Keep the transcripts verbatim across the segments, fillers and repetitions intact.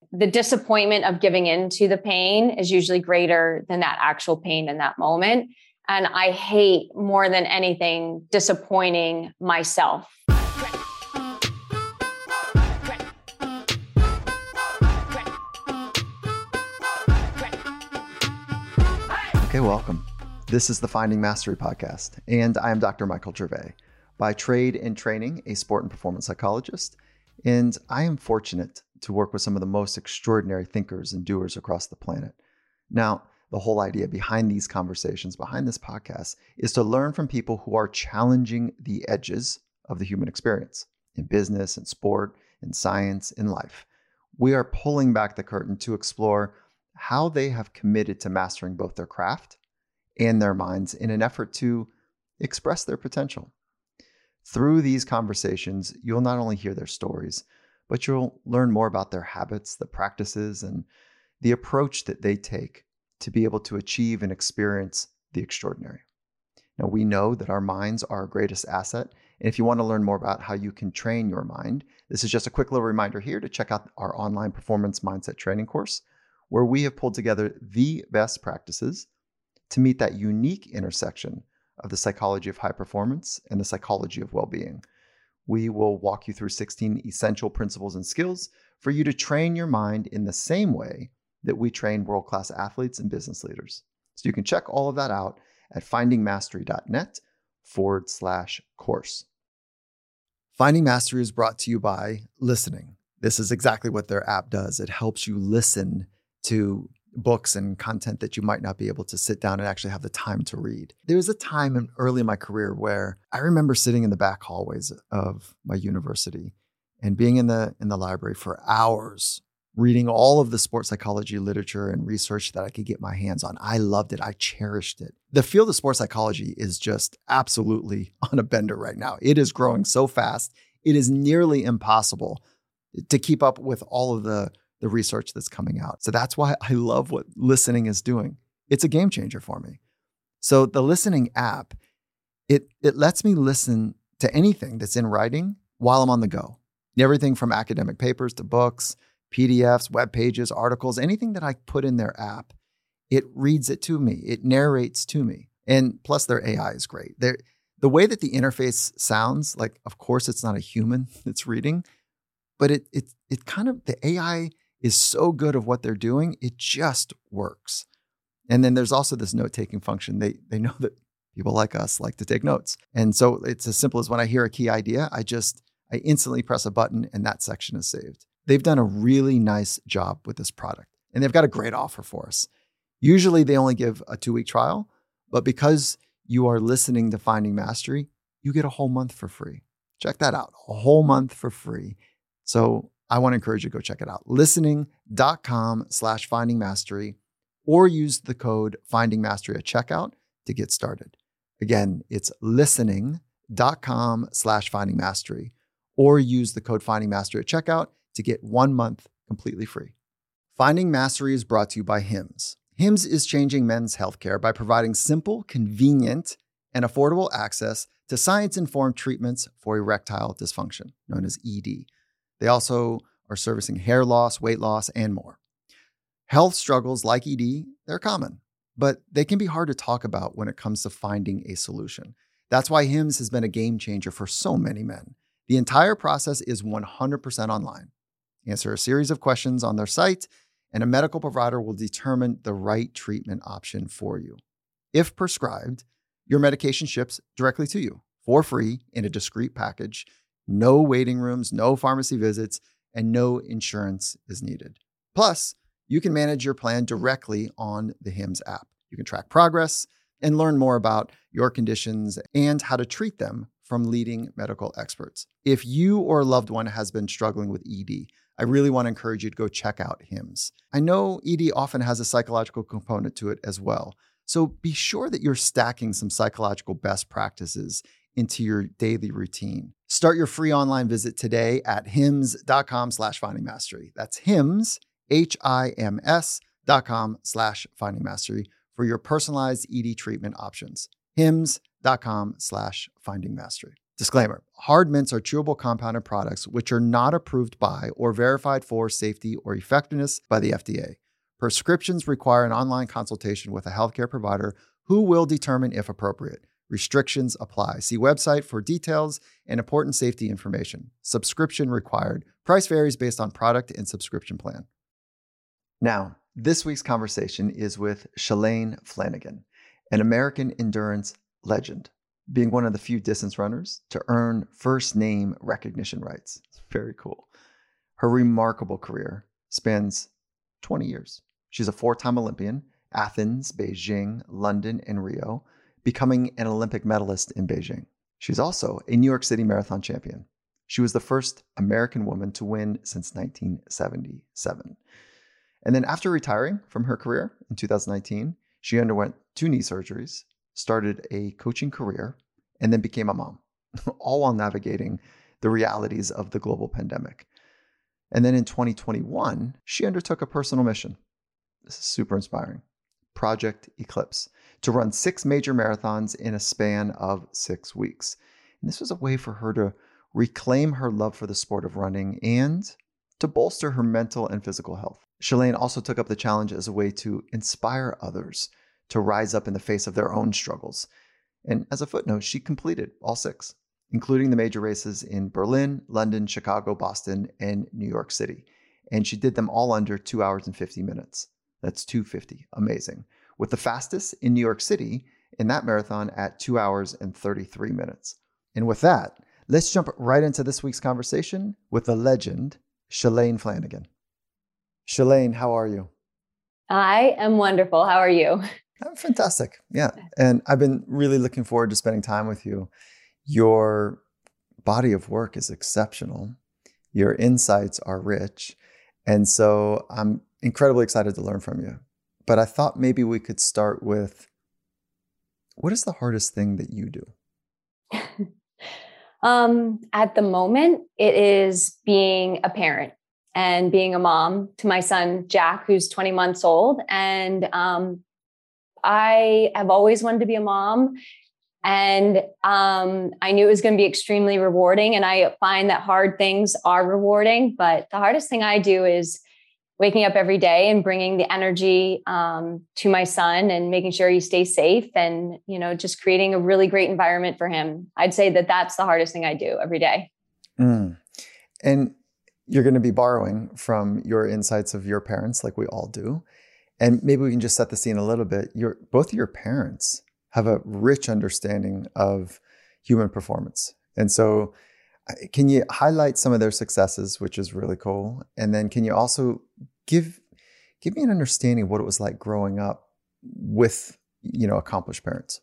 the disappointment of giving in to the pain is usually greater than that actual pain in that moment. And I hate more than anything disappointing myself. Okay, welcome. This is the Finding Mastery podcast, and I am Doctor Michael Gervais, by trade and training a sport and performance psychologist, and I am fortunate to work with some of the most extraordinary thinkers and doers across the planet. Now, the whole idea behind these conversations, behind this podcast, is to learn from people who are challenging the edges of the human experience in business, in sport, in science, in life. We are pulling back the curtain to explore how they have committed to mastering both their craft and their minds in an effort to express their potential. Through these conversations, you'll not only hear their stories, but you'll learn more about their habits, the practices, and the approach that they take to be able to achieve and experience the extraordinary. Now, we know that our minds are our greatest asset. And if you want to learn more about how you can train your mind, this is just a quick little reminder here to check out our online performance mindset training course, where we have pulled together the best practices to meet that unique intersection of the psychology of high performance and the psychology of well-being. We will walk you through sixteen essential principles and skills for you to train your mind in the same way that we train world-class athletes and business leaders. So you can check all of that out at findingmastery.net forward slash course. Finding Mastery is brought to you by listening. This is exactly what their app does. It helps you listen to books and content that you might not be able to sit down and actually have the time to read. There was a time in, early in my career where I remember sitting in the back hallways of my university and being in the in the library for hours, reading all of the sports psychology literature and research that I could get my hands on. I loved it. I cherished it. The field of sports psychology is just absolutely on a bender right now. It is growing so fast. It is nearly impossible to keep up with all of the the research that's coming out. So that's why I love what listening is doing. It's a game changer for me. So the listening app, it it lets me listen to anything that's in writing while I'm on the go. Everything from academic papers to books, P D Fs, web pages, articles, anything that I put in their app, it reads it to me. It narrates to me. And plus their A I is great. They're, the way that the interface sounds, like, of course, it's not a human that's reading, but it it it kind of, the A I is so good of what they're doing, it just works. And then there's also this note-taking function. They they know that people like us like to take notes. And so it's as simple as when I hear a key idea, I just, I instantly press a button and that section is saved. They've done a really nice job with this product and they've got a great offer for us. Usually they only give a two-week trial, but because you are listening to Finding Mastery, you get a whole month for free. Check that out, a whole month for free. So I want to encourage you to go check it out. Listening.com slash finding mastery, or use the code finding mastery at checkout to get started. Again, it's listening.com slash finding mastery, or use the code finding mastery at checkout to get one month completely free. Finding Mastery is brought to you by Hims. Hims is changing men's healthcare by providing simple, convenient, and affordable access to science-informed treatments for erectile dysfunction, known as E D. They also are servicing hair loss, weight loss, and more. Health struggles like E D, they're common, but they can be hard to talk about when it comes to finding a solution. That's why Hims has been a game changer for so many men. The entire process is one hundred percent online. Answer a series of questions on their site, and a medical provider will determine the right treatment option for you. If prescribed, your medication ships directly to you for free in a discreet package. No waiting rooms, no pharmacy visits, and no insurance is needed. Plus, you can manage your plan directly on the Hims app. You can track progress and learn more about your conditions and how to treat them from leading medical experts. If you or a loved one has been struggling with E D, I really want to encourage you to go check out Hims. I know E D often has a psychological component to it as well. So be sure that you're stacking some psychological best practices into your daily routine. Start your free online visit today at hims.com slash finding mastery. That's Hims, H I M S dot com slash finding mastery for your personalized E D treatment options. Hims.com slash finding mastery. Disclaimer, hard mints are chewable compounded products which are not approved by or verified for safety or effectiveness by the F D A. Prescriptions require an online consultation with a healthcare provider who will determine if appropriate. Restrictions apply. See website for details and important safety information. Subscription required. Price varies based on product and subscription plan. Now, this week's conversation is with Shalane Flanagan, an American endurance legend, being one of the few distance runners to earn first name recognition rights. It's very cool. Her remarkable career spans twenty years. She's a four-time Olympian, Athens, Beijing, London, and Rio, becoming an Olympic medalist in Beijing. She's also a New York City Marathon champion. She was the first American woman to win since nineteen seventy-seven. And then after retiring from her career in two thousand nineteen, she underwent two knee surgeries, started a coaching career, and then became a mom, all while navigating the realities of the global pandemic. And then in twenty twenty-one, she undertook a personal mission. This is super inspiring. Project Eclipse, to run six major marathons in a span of six weeks. And this was a way for her to reclaim her love for the sport of running and to bolster her mental and physical health. Shalane also took up the challenge as a way to inspire others to rise up in the face of their own struggles. And as a footnote, she completed all six, including the major races in Berlin, London, Chicago, Boston, and New York City. And she did them all under two hours and fifty minutes. That's two fifty. Amazing. With the fastest in New York City in that marathon at two hours and thirty-three minutes. And with that, let's jump right into this week's conversation with the legend, Shalane Flanagan. Shalane, how are you? I am wonderful. How are you? I'm fantastic. Yeah. And I've been really looking forward to spending time with you. Your body of work is exceptional. Your insights are rich. And so I'm incredibly excited to learn from you. But I thought maybe we could start with, what is the hardest thing that you do? um, at the moment, it is being a parent and being a mom to my son, Jack, who's twenty months old. And um, I have always wanted to be a mom. And um, I knew it was going to be extremely rewarding. And I find that hard things are rewarding. But the hardest thing I do is waking up every day and bringing the energy um, to my son and making sure he stays safe and, you know, just creating a really great environment for him. I'd say that that's the hardest thing I do every day. Mm. And you're going to be borrowing from your insights of your parents, like we all do. And maybe we can just set the scene a little bit. Your, both of your parents have a rich understanding of human performance. And so can you highlight some of their successes, which is really cool? And then can you also give give me an understanding of what it was like growing up with, you know, accomplished parents?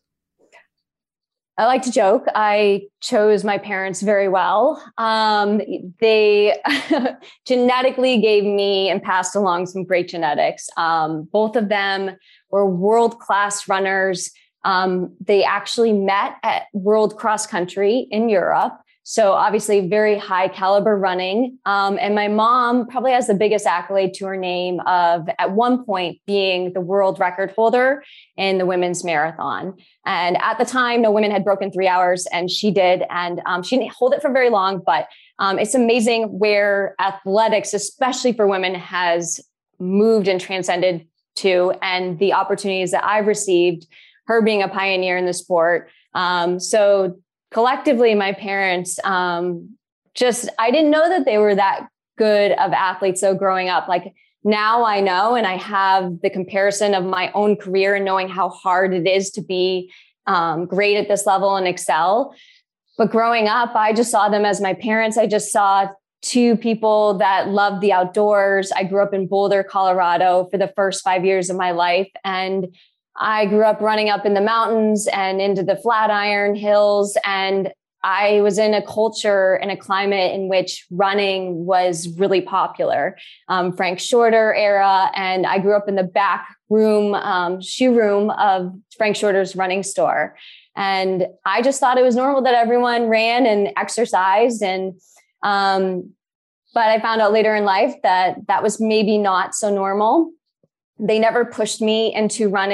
I like to joke. I chose my parents very well. Um, they genetically gave me and passed along some great genetics. Um, both of them were world-class runners. Um, they actually met at World Cross Country in Europe. So obviously very high caliber running. Um, and my mom probably has the biggest accolade to her name of at one point being the world record holder in the women's marathon. And at the time, no women had broken three hours and she did. And um, she didn't hold it for very long, but um, it's amazing where athletics, especially for women, has moved and transcended to, and the opportunities that I've received, her being a pioneer in the sport. Um, so collectively, my parents um, just, I didn't know that they were that good of athletes. So growing up, like now I know, and I have the comparison of my own career and knowing how hard it is to be um, great at this level and excel. But growing up, I just saw them as my parents. I just saw two people that loved the outdoors. I grew up in Boulder, Colorado for the first five years of my life. And I grew up running up in the mountains and into the Flatiron Hills. And I was in a culture and a climate in which running was really popular, um, Frank Shorter era. And I grew up in the back room, um, shoe room of Frank Shorter's running store. And I just thought it was normal that everyone ran and exercised. And, um, but I found out later in life that that was maybe not so normal. They never pushed me into running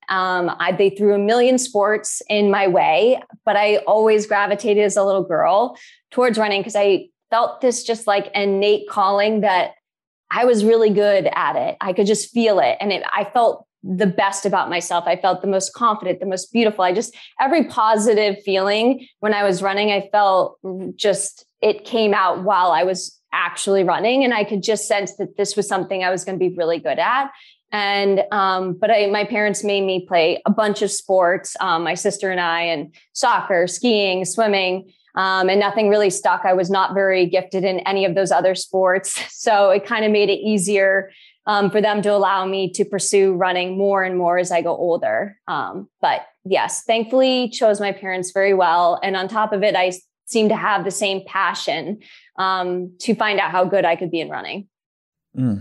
Um, I, they threw a million sports in my way, but I always gravitated as a little girl towards running because I felt this just like innate calling that I was really good at it. I could just feel it. And it, I felt the best about myself. I felt the most confident, the most beautiful. I just, every positive feeling when I was running, I felt just, it came out while I was actually running. And I could just sense that this was something I was going to be really good at. And, um, but I, my parents made me play a bunch of sports, um, my sister and I, and soccer, skiing, swimming, um, and nothing really stuck. I was not very gifted in any of those other sports. So it kind of made it easier, um, for them to allow me to pursue running more and more as I go older. Um, but yes, thankfully chose my parents very well. And on top of it, I seem to have the same passion, um, to find out how good I could be in running. Mm.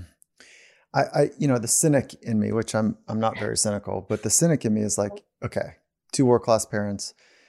I, I, you know, the cynic in me, which I'm, I'm not very cynical, but the cynic in me is like, okay, two world-class parents.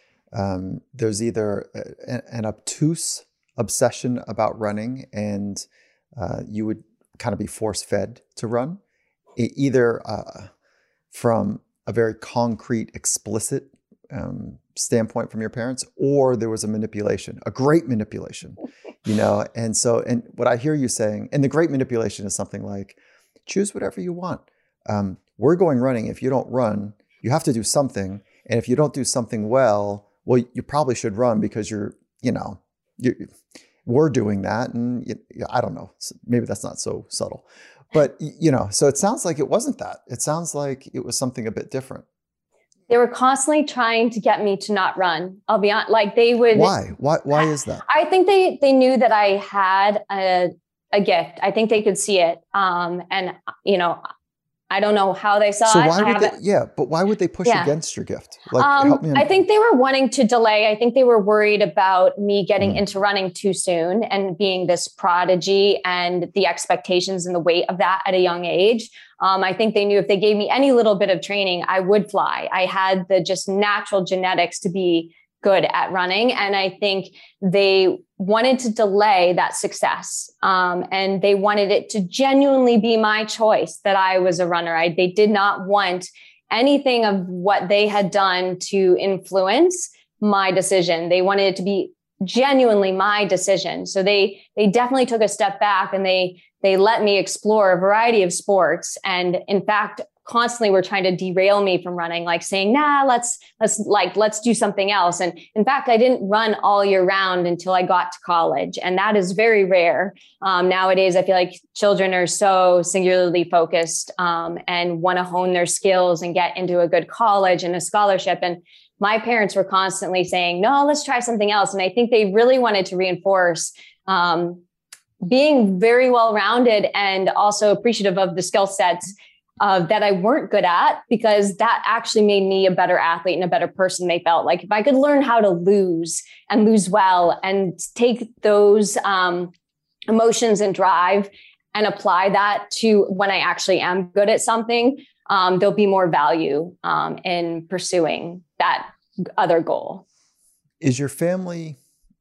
Um, there's either a, an obtuse obsession about running, and uh, you would kind of be force-fed to run, e- either uh, from a very concrete, explicit um, standpoint from your parents, or there was a manipulation, a great manipulation, you know. And so, and what I hear you saying, and the great manipulation is something like, choose whatever you want. Um, we're going running. If you don't run, you have to do something. And if you don't do something well, well, you probably should run because you're, you know, you, we're doing that. And you, I don't know, maybe that's not so subtle, but you know, so it sounds like it wasn't that. It sounds like it was something a bit different. They were constantly trying to get me to not run. I'll be honest, like they would. Why? Why, why is that? I think they, they knew that I had a, a gift. I think they could see it. Um, and, you know, I don't know how they saw so it. Why would they, yeah, but why would they push yeah. against your gift? Like, um, help me I think they were wanting to delay. I think they were worried about me getting mm. into running too soon and being this prodigy and the expectations and the weight of that at a young age. Um, I think they knew if they gave me any little bit of training, I would fly. I had the just natural genetics to be good at running. And I think they wanted to delay that success. Um, and they wanted it to genuinely be my choice that I was a runner. I, they did not want anything of what they had done to influence my decision. They wanted it to be genuinely my decision. So they, they definitely took a step back and they, they let me explore a variety of sports. And in fact, constantly were trying to derail me from running, like saying, nah, let's, let's like, let's do something else. And in fact, I didn't run all year round until I got to college. And that is very rare. Um, nowadays, I feel like children are so singularly focused um, and want to hone their skills and get into a good college and a scholarship. And my parents were constantly saying, no, let's try something else. And I think they really wanted to reinforce um, being very well-rounded and also appreciative of the skill sets Uh, that I weren't good at, because that actually made me a better athlete and a better person. They felt like if I could learn how to lose and lose well and take those um, emotions and drive and apply that to when I actually am good at something, um, there'll be more value um, in pursuing that other goal. Is your family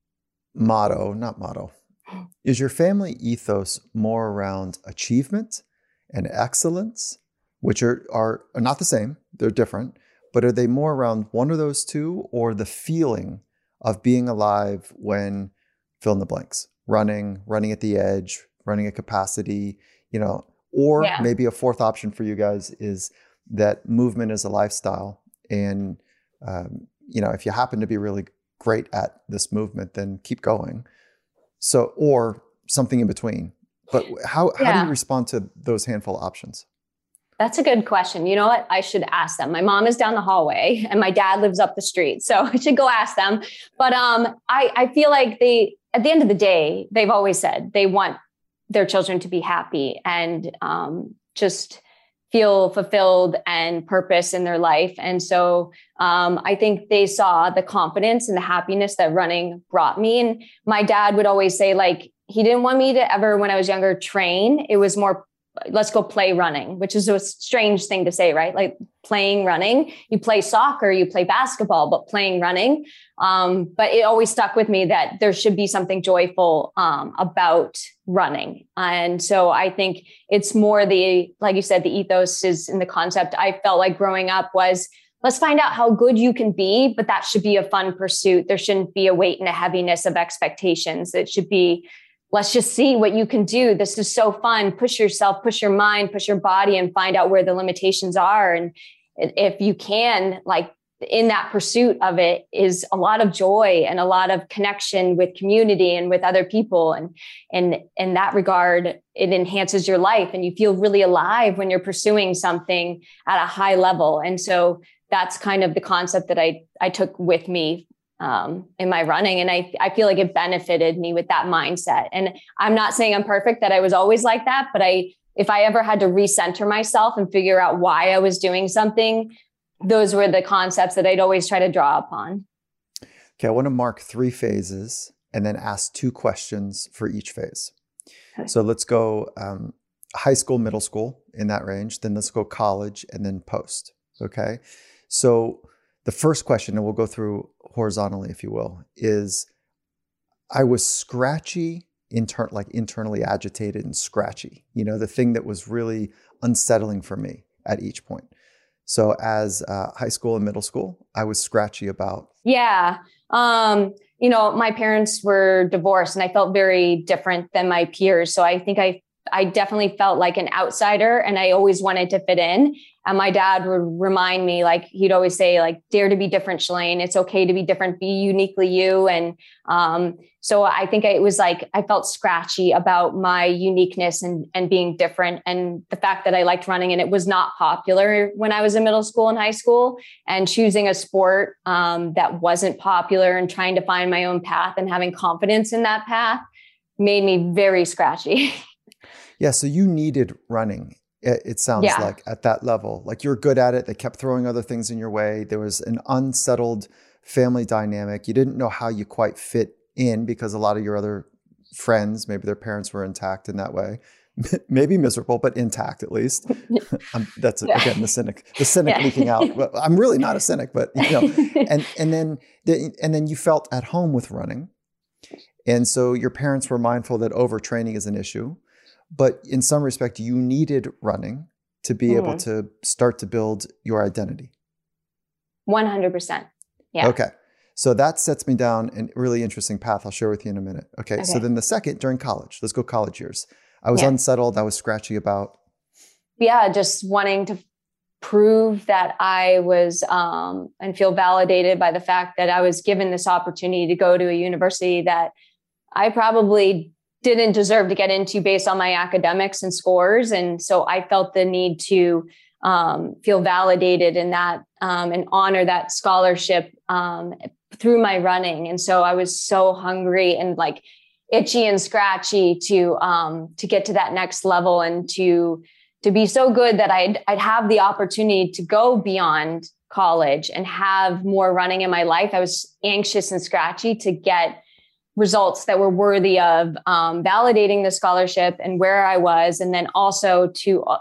motto, not motto, is your family ethos more around achievement and excellence, which are, are, are not the same, they're different, but are they more around one of those two, or the feeling of being alive when fill in the blanks, running, running at the edge, running at capacity, you know, or yeah. maybe a fourth option for you guys is that movement is a lifestyle. And, um, you know, if you happen to be really great at this movement, then keep going. So, or something in between. But how, how yeah. do you respond to those handful of options? That's a good question. You know what? I should ask them. My mom is down the hallway and my dad lives up the street. So I should go ask them. But um, I, I feel like they, at the end of the day, they've always said they want their children to be happy and um, just feel fulfilled and purpose in their life. And so um, I think they saw the confidence and the happiness that running brought me. And my dad would always say, like, he didn't want me to ever, when I was younger, train. It was more let's go play running, which is a strange thing to say, right? Like playing running, you play soccer, you play basketball, but playing running. Um, but it always stuck with me that there should be something joyful um, about running. And so I think it's more the, like you said, the ethos is in the concept. I felt like growing up was, let's find out how good you can be, but that should be a fun pursuit. There shouldn't be a weight and a heaviness of expectations. It should be, let's just see what you can do. This is so fun. Push yourself, push your mind, push your body, and find out where the limitations are. And if you can, like in that pursuit of it is a lot of joy and a lot of connection with community and with other people. And, and in that regard, it enhances your life and you feel really alive when you're pursuing something at a high level. And so that's kind of the concept that I, I took with me um, in my running. And I, I feel like it benefited me with that mindset. And I'm not saying I'm perfect, that I was always like that, but I, if I ever had to recenter myself and figure out why I was doing something, those were the concepts that I'd always try to draw upon. Okay. I want to mark three phases and then ask two questions for each phase. Okay. So let's go um, high school, middle school in that range. Then let's go college and then post. Okay. So the first question, and we'll go through horizontally, if you will, is I was scratchy, inter- like internally agitated and scratchy, you know, the thing that was really unsettling for me at each point. So as uh, high school and middle school, I was scratchy about. Yeah. Um, you know, my parents were divorced and I felt very different than my peers. So I think I, I definitely felt like an outsider and I always wanted to fit in. And my dad would remind me, like, he'd always say, like, dare to be different, Shalane. It's okay to be different, be uniquely you. And um, so I think it was like, I felt scratchy about my uniqueness and, and being different. And the fact that I liked running and it was not popular when I was in middle school and high school, and choosing a sport um, that wasn't popular and trying to find my own path and having confidence in that path made me very scratchy. Yeah. So you needed running. It sounds yeah. like at that level, like you're good at it. They kept throwing other things in your way. There was an unsettled family dynamic. You didn't know how you quite fit in because a lot of your other friends, maybe their parents were intact in that way, maybe miserable, but intact at least. um, that's yeah. again, the cynic, the cynic yeah. leaking out. But I'm really not a cynic, but you know, and, and then, the, and then you felt at home with running. And so your parents were mindful that overtraining is an issue. But in some respect, you needed running to be mm. able to start to build your identity. one hundred percent. Yeah. Okay. So that sets me down a really interesting path I'll share with you in a minute. Okay. okay. So then the second, during college, let's go college years. I was yeah. unsettled. I was scratchy about. Yeah. Just wanting to prove that I was um, and feel validated by the fact that I was given this opportunity to go to a university that I probably didn't deserve to get into based on my academics and scores. And so I felt the need to um, feel validated in that um, and honor that scholarship um, through my running. And so I was so hungry and like itchy and scratchy to um, to get to that next level and to to be so good that I'd I'd have the opportunity to go beyond college and have more running in my life. I was anxious and scratchy to get results that were worthy of um, validating the scholarship and where I was, and then also to uh,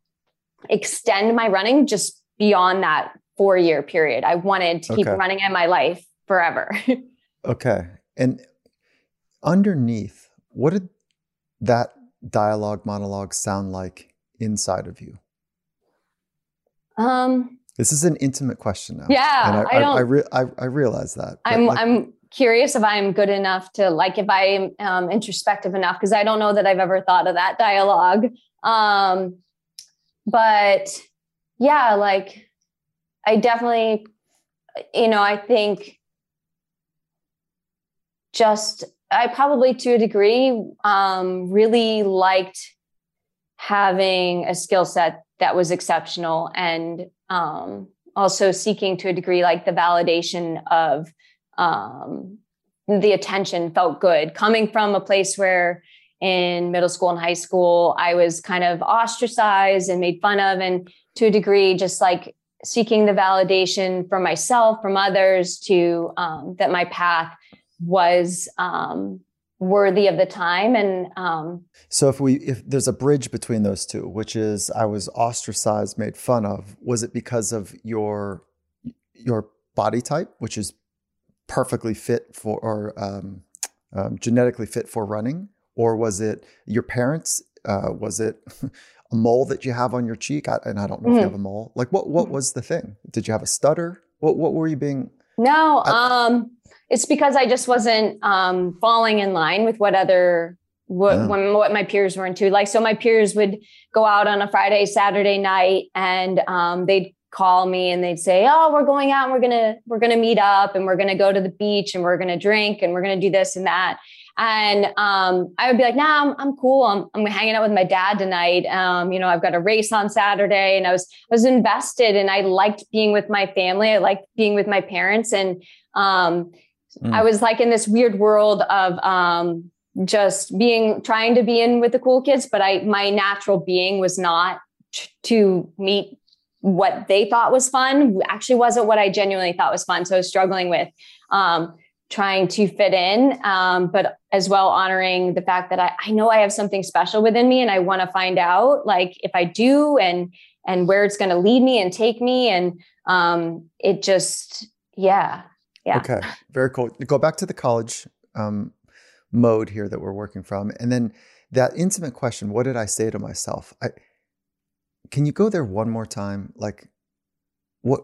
extend my running just beyond that four-year period. I wanted to okay. keep running in my life forever. Okay. And underneath, what did that dialogue, monologue sound like inside of you? Um, this is an intimate question now. Yeah, and I, I don't. I, I, re- I, I realize that. I'm. Like, I'm. curious if I'm good enough to, like, if I'm um, introspective enough, because I don't know that I've ever thought of that dialogue. Um, but yeah, like I definitely, you know, I think just, I probably to a degree um, really liked having a skill set that was exceptional and um, also seeking to a degree like the validation of Um, the attention felt good coming from a place where in middle school and high school, I was kind of ostracized and made fun of. And to a degree, just like seeking the validation from myself, from others to, um, that my path was, um, worthy of the time. And um, so if we, if there's a bridge between those two, which is I was ostracized, made fun of, was it because of your, your body type, which is perfectly fit for, or um, um, genetically fit for running? Or was it your parents? Uh, was it a mole that you have on your cheek? I, and I don't know mm-hmm. if you have a mole. Like what, what was the thing? Did you have a stutter? What, what were you being? No, I, um, it's because I just wasn't um, falling in line with what other, what, yeah. when, what my peers were into. Like, so my peers would go out on a Friday, Saturday night, and um, they'd call me and they'd say, oh, we're going out and we're going to, we're going to meet up and we're going to go to the beach and we're going to drink and we're going to do this and that. And um, I would be like, nah, I'm, I'm cool. I'm, I'm hanging out with my dad tonight. Um, you know, I've got a race on Saturday, and I was, I was invested, and I liked being with my family. I liked being with my parents. And um, mm. I was like in this weird world of um, just being, trying to be in with the cool kids, but I, my natural being was not t- to meet what they thought was fun. Actually wasn't what I genuinely thought was fun. So I was struggling with, um, trying to fit in, um, but as well honoring the fact that I, I know I have something special within me, and I want to find out, like, if I do, and and where it's going to lead me and take me. And um, it just, yeah, yeah. Okay, very cool. Go back to the college um, mode here that we're working from, and then that intimate question: what did I say to myself? I can you go there one more time? Like, what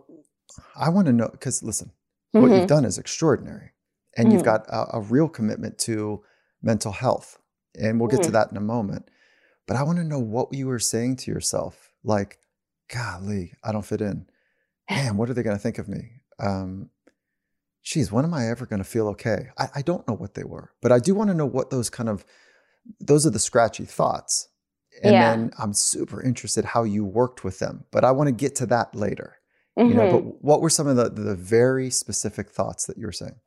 I want to know, because listen, mm-hmm. what you've done is extraordinary. And mm. you've got a, a real commitment to mental health. And we'll get mm. to that in a moment. But I want to know what you were saying to yourself. Like, golly, I don't fit in. Man, what are they going to think of me? Um, geez, when am I ever going to feel okay? I, I don't know what they were. But I do want to know what those kind of, those are the scratchy thoughts. And yeah. then I'm super interested how you worked with them. But I want to get to that later. Mm-hmm. You know, but what were some of the, the very specific thoughts that you were saying?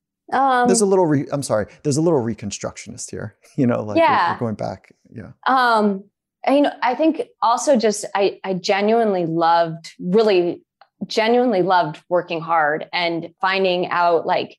Um, there's a little, re- I'm sorry, there's a little reconstructionist here, you know, like yeah. we're, we're going back. Yeah. Um, and, you know, I think also just, I, I genuinely loved, really genuinely loved working hard and finding out, like,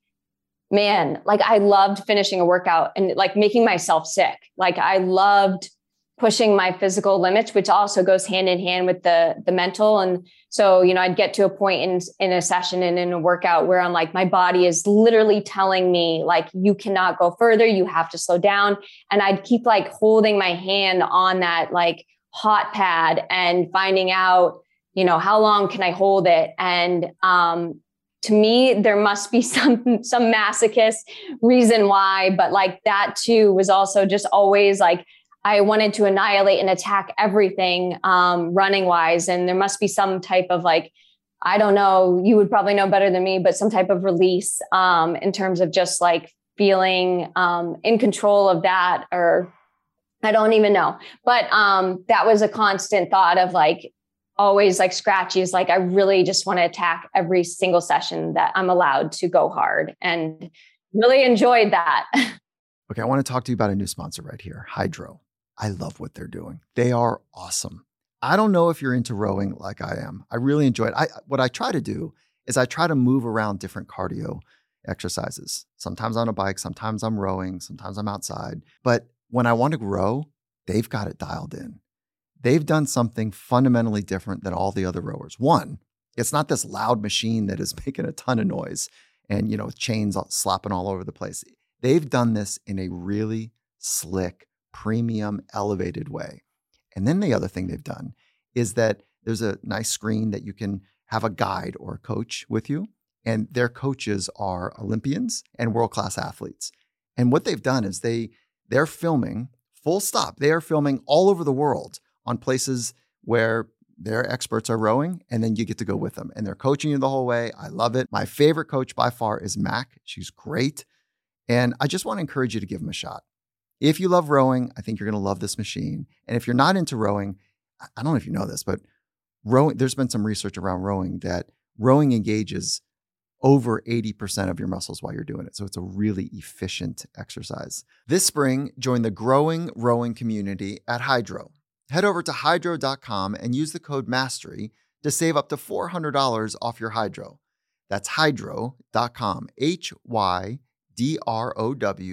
man, like I loved finishing a workout and like making myself sick. Like I loved pushing my physical limits, which also goes hand in hand with the, the mental. And so, you know, I'd get to a point in, in a session and in a workout where I'm like, my body is literally telling me, like, you cannot go further. You have to slow down. And I'd keep like holding my hand on that like hot pad and finding out, you know, how long can I hold it? And, um, to me, there must be some, some masochist reason why, but like that too was also just always like, I wanted to annihilate and attack everything, um, running wise. And there must be some type of like, I don't know, you would probably know better than me, but some type of release, um, in terms of just like feeling, um, in control of that, or I don't even know. But, um, that was a constant thought of like, always like scratchy is like, I really just want to attack every single session that I'm allowed to go hard, and really enjoyed that. Okay. I want to talk to you about a new sponsor right here, Hydrow. I love what they're doing. They are awesome. I don't know if you're into rowing like I am. I really enjoy it. I, what I try to do is I try to move around different cardio exercises. Sometimes on a bike, sometimes I'm rowing, sometimes I'm outside. But when I want to row, they've got it dialed in. They've done something fundamentally different than all the other rowers. One, it's not this loud machine that is making a ton of noise and, you know, chains slapping all over the place. They've done this in a really slick, premium, elevated way. And then the other thing they've done is that there's a nice screen that you can have a guide or a coach with you. And their coaches are Olympians and world-class athletes. And what they've done is they, they're filming, full stop, they are filming all over the world on places where their experts are rowing, and then you get to go with them. And they're coaching you the whole way. I love it. My favorite coach by far is Mac. She's great. And I just want to encourage you to give them a shot. If you love rowing, I think you're going to love this machine. And if you're not into rowing, I don't know if you know this, but rowing, there's been some research around rowing that rowing engages over eighty percent of your muscles while you're doing it. So it's a really efficient exercise. This spring, join the growing rowing community at Hydrow. Head over to hydrow dot com and use the code MASTERY to save up to four hundred dollars off your Hydrow. That's hydrow dot com, H Y D R O W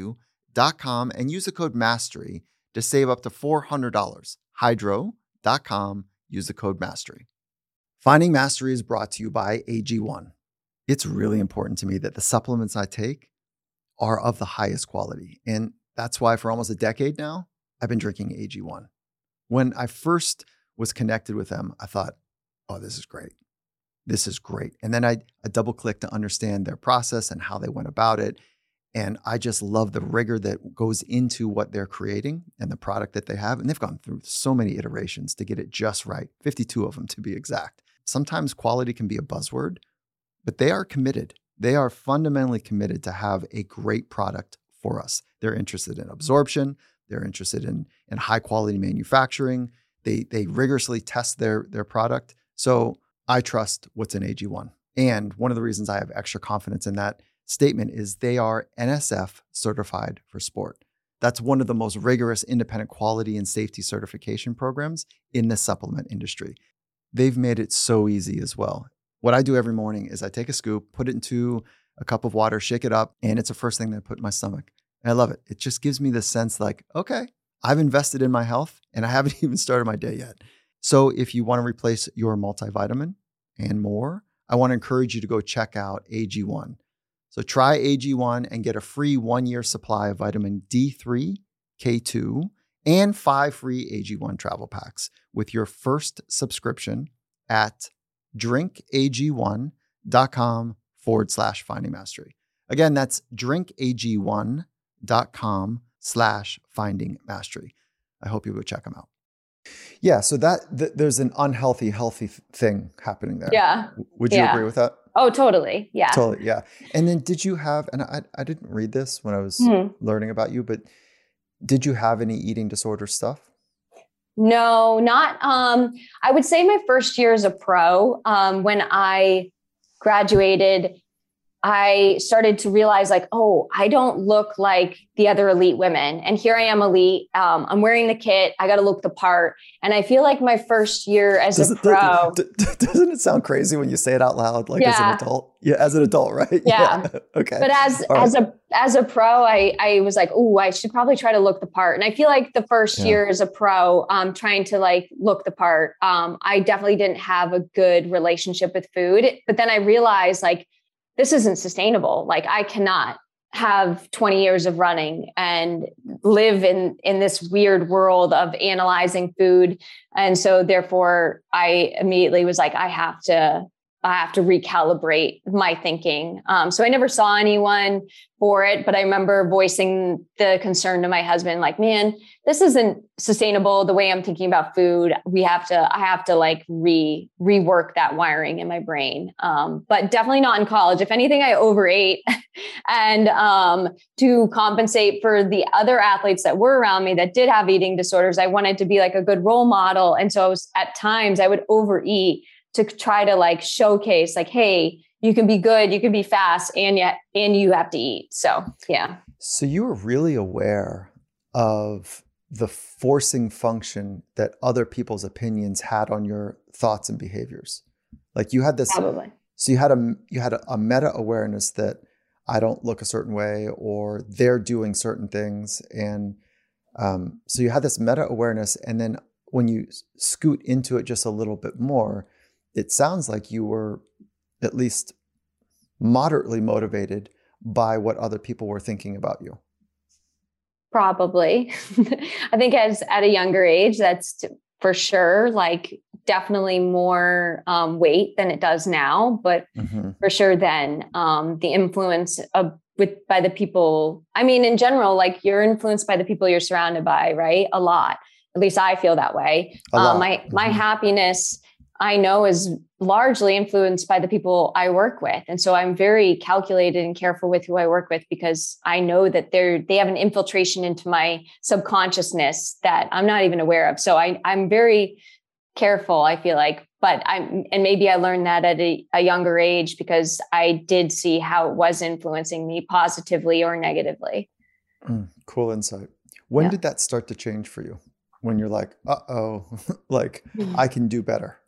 dot com and use the code MASTERY to save up to four hundred dollars. hydro dot com, use the code MASTERY. Finding Mastery is brought to you by A G one. It's really important to me that the supplements I take are of the highest quality. And that's why for almost a decade now, I've been drinking A G one. When I first was connected with them, I thought, oh, this is great. This is great. And then I, I double clicked to understand their process and how they went about it. And I just love the rigor that goes into what they're creating and the product that they have. And they've gone through so many iterations to get it just right, fifty-two of them to be exact. Sometimes quality can be a buzzword, but they are committed. They are fundamentally committed to have a great product for us. They're interested in absorption. They're interested in, in high quality manufacturing. They, they rigorously test their, their product. So I trust what's in A G one. And one of the reasons I have extra confidence in that statement is they are N S F certified for sport. That's one of the most rigorous independent quality and safety certification programs in the supplement industry. They've made it so easy as well. What I do every morning is I take a scoop, put it into a cup of water, shake it up, and it's the first thing that I put in my stomach. And I love it. It just gives me the sense like, okay, I've invested in my health and I haven't even started my day yet. So if you want to replace your multivitamin and more, I want to encourage you to go check out A G one. So try A G one and get a free one-year supply of vitamin D three, K two, and five free A G one travel packs with your first subscription at drinkag1.com forward slash finding mastery. Again, that's drinkag1.com slash finding mastery. I hope you go check them out. Yeah, so that th- there's an unhealthy, healthy thing happening there. Yeah. Would you yeah. agree with that? Oh, totally. Yeah. Totally. Yeah. And then did you have, and I, I didn't read this when I was Mm-hmm. learning about you, but did you have any eating disorder stuff? No, not, um, I would say my first year as a pro, um, when I graduated, I started to realize like, oh, I don't look like the other elite women. And here I am elite. Um, I'm wearing the kit. I got to look the part. And I feel like my first year as Does a it, pro. d- d- doesn't it sound crazy when you say it out loud, like yeah. as an adult? Yeah, as an adult, right? Yeah. yeah. Okay. But as All as right. a as a pro, I I was like, oh, I should probably try to look the part. And I feel like the first yeah. year as a pro, um, trying to like look the part, um, I definitely didn't have a good relationship with food. But then I realized like, this isn't sustainable. Like I cannot have twenty years of running and live in, in this weird world of analyzing food. And so therefore I immediately was like, I have to, I have to recalibrate my thinking. Um, so I never saw anyone for it, but I remember voicing the concern to my husband, like, man, this isn't sustainable the way I'm thinking about food. We have to, I have to like re rework that wiring in my brain. Um, but definitely not in college. If anything, I overate and um, to compensate for the other athletes that were around me that did have eating disorders, I wanted to be like a good role model. And so I was, at times I would overeat to try to like showcase like, hey, you can be good, you can be fast, and yet, and you have to eat. So, yeah. So you were really aware of the forcing function that other people's opinions had on your thoughts and behaviors. Like you had this, Probably. so you had a, you had a, a meta awareness that I don't look a certain way or they're doing certain things. And um, so you had this meta awareness. And then when you scoot into it just a little bit more, it sounds like you were at least moderately motivated by what other people were thinking about you. Probably. I think as at a younger age, that's for sure, like definitely more um, weight than it does now, but mm-hmm. for sure then um, the influence of with by the people, I mean, in general, like you're influenced by the people you're surrounded by, right? A lot. At least I feel that way. Um, my, mm-hmm. my happiness, I know, is largely influenced by the people I work with. And so I'm very calculated and careful with who I work with because I know that they're, they have an infiltration into my subconsciousness that I'm not even aware of. So I, I'm very careful, I feel like, but I'm, and maybe I learned that at a, a younger age because I did see how it was influencing me positively or negatively. Mm, cool insight. When yeah. did that start to change for you? When you're like, uh-oh, like I can do better.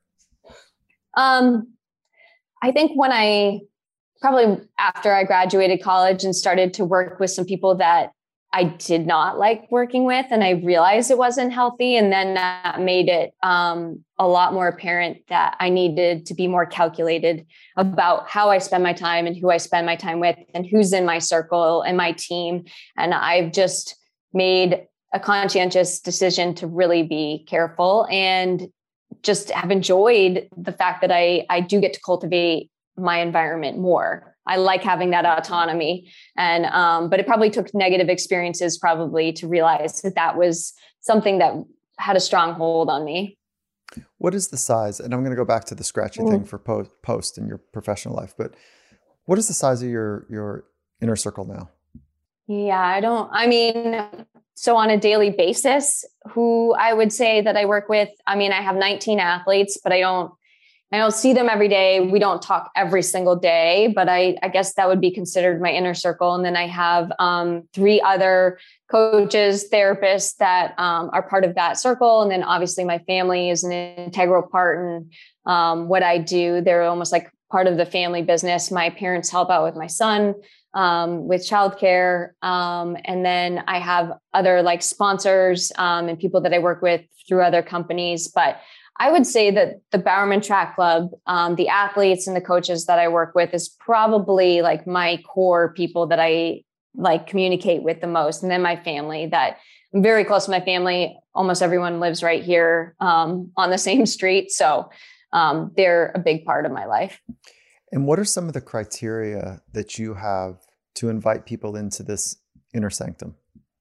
Um, I think when I, probably after I graduated college and started to work with some people that I did not like working with, and I realized it wasn't healthy. And then that made it um, a lot more apparent that I needed to be more calculated about how I spend my time and who I spend my time with and who's in my circle and my team. And I've just made a conscientious decision to really be careful and just have enjoyed the fact that I, I do get to cultivate my environment more. I like having that autonomy. And, um, but it probably took negative experiences probably to realize that that was something that had a strong hold on me. What is the size? And I'm going to go back to the scratchy mm-hmm. thing for post, post in your professional life, but what is the size of your, your inner circle now? Yeah, I don't, I mean, so on a daily basis, who I would say that I work with, I mean, I have nineteen athletes, but I don't, I don't see them every day. We don't talk every single day, but I, I guess that would be considered my inner circle. And then I have um, three other coaches, therapists that um, are part of that circle. And then obviously my family is an integral part in um, what I do. They're almost like part of the family business. My parents help out with my son um, with childcare. Um, and then I have other like sponsors um, and people that I work with through other companies. But I would say that the Bowerman Track Club, um, the athletes and the coaches that I work with is probably like my core people that I like communicate with the most. And then my family, that I'm very close to my family. Almost everyone lives right here um, on the same street. So um, they're a big part of my life. And what are some of the criteria that you have to invite people into this inner sanctum?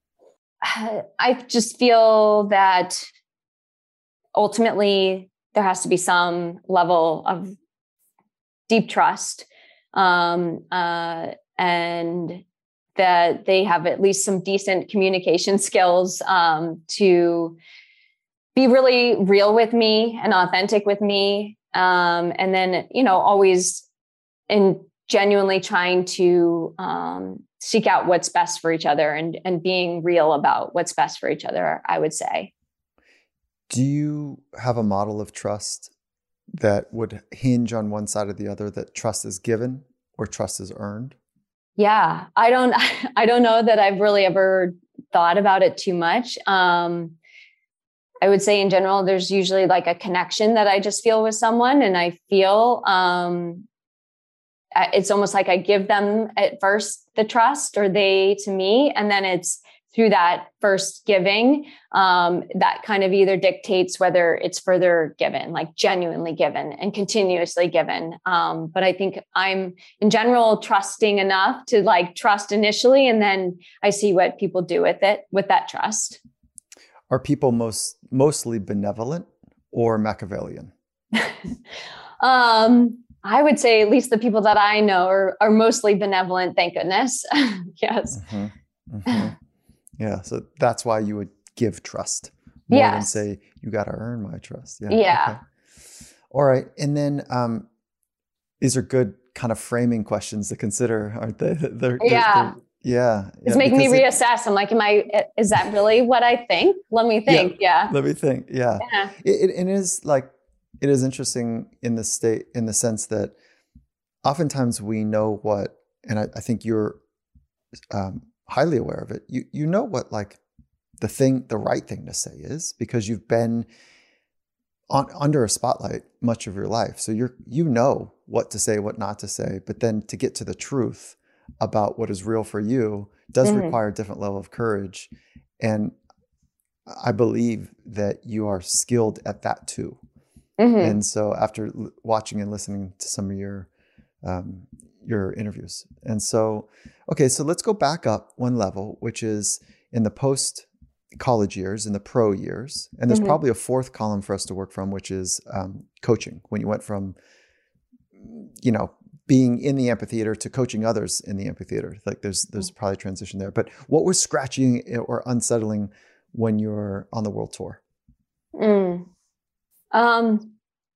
I just feel that ultimately, there has to be some level of deep trust, um, uh, and that they have at least some decent communication skills um, to be really real with me and authentic with me. Um, and then, you know, always in genuinely trying to um, seek out what's best for each other and, and being real about what's best for each other, I would say. Do you have a model of trust that would hinge on one side or the other, that trust is given or trust is earned? Yeah, I don't, I don't know that I've really ever thought about it too much. Um, I would say in general, there's usually like a connection that I just feel with someone, and I feel um, it's almost like I give them at first the trust, or they to me, and then it's through that first giving, um, that kind of either dictates whether it's further given, like genuinely given and continuously given. Um, but I think I'm in general trusting enough to like trust initially, and then I see what people do with it, with that trust. Are people most mostly benevolent or Machiavellian? um, I would say at least the people that I know are, are mostly benevolent, thank goodness. Yes. Mm-hmm. Mm-hmm. Yeah. So that's why you would give trust more yes. than say, you got to earn my trust. Yeah. Yeah. Okay. All right. And then um, these are good kind of framing questions to consider, aren't they? They're, they're, yeah. They're, yeah. It's yeah, making me it, reassess. I'm like, am I, is that really what I think? Let me think. Yeah. yeah. Let me think. Yeah. yeah. It, it, it is like, it is interesting in the state, in the sense that oftentimes we know what, and I, I think you're um, highly aware of it. You you know what like the thing, the right thing to say is, because you've been on under a spotlight much of your life. So you're you know what to say, what not to say. But then to get to the truth about what is real for you does mm-hmm. require a different level of courage. And I believe that you are skilled at that too. Mm-hmm. And so after l- watching and listening to some of your um, your interviews. And so, okay, so let's go back up one level, which is in the post-college years, in the pro years. And there's mm-hmm. probably a fourth column for us to work from, which is um, coaching, when you went from, you know, being in the amphitheater to coaching others in the amphitheater. Like there's there's probably a transition there. But what was scratching or unsettling when you're on the world tour? Mm. Um,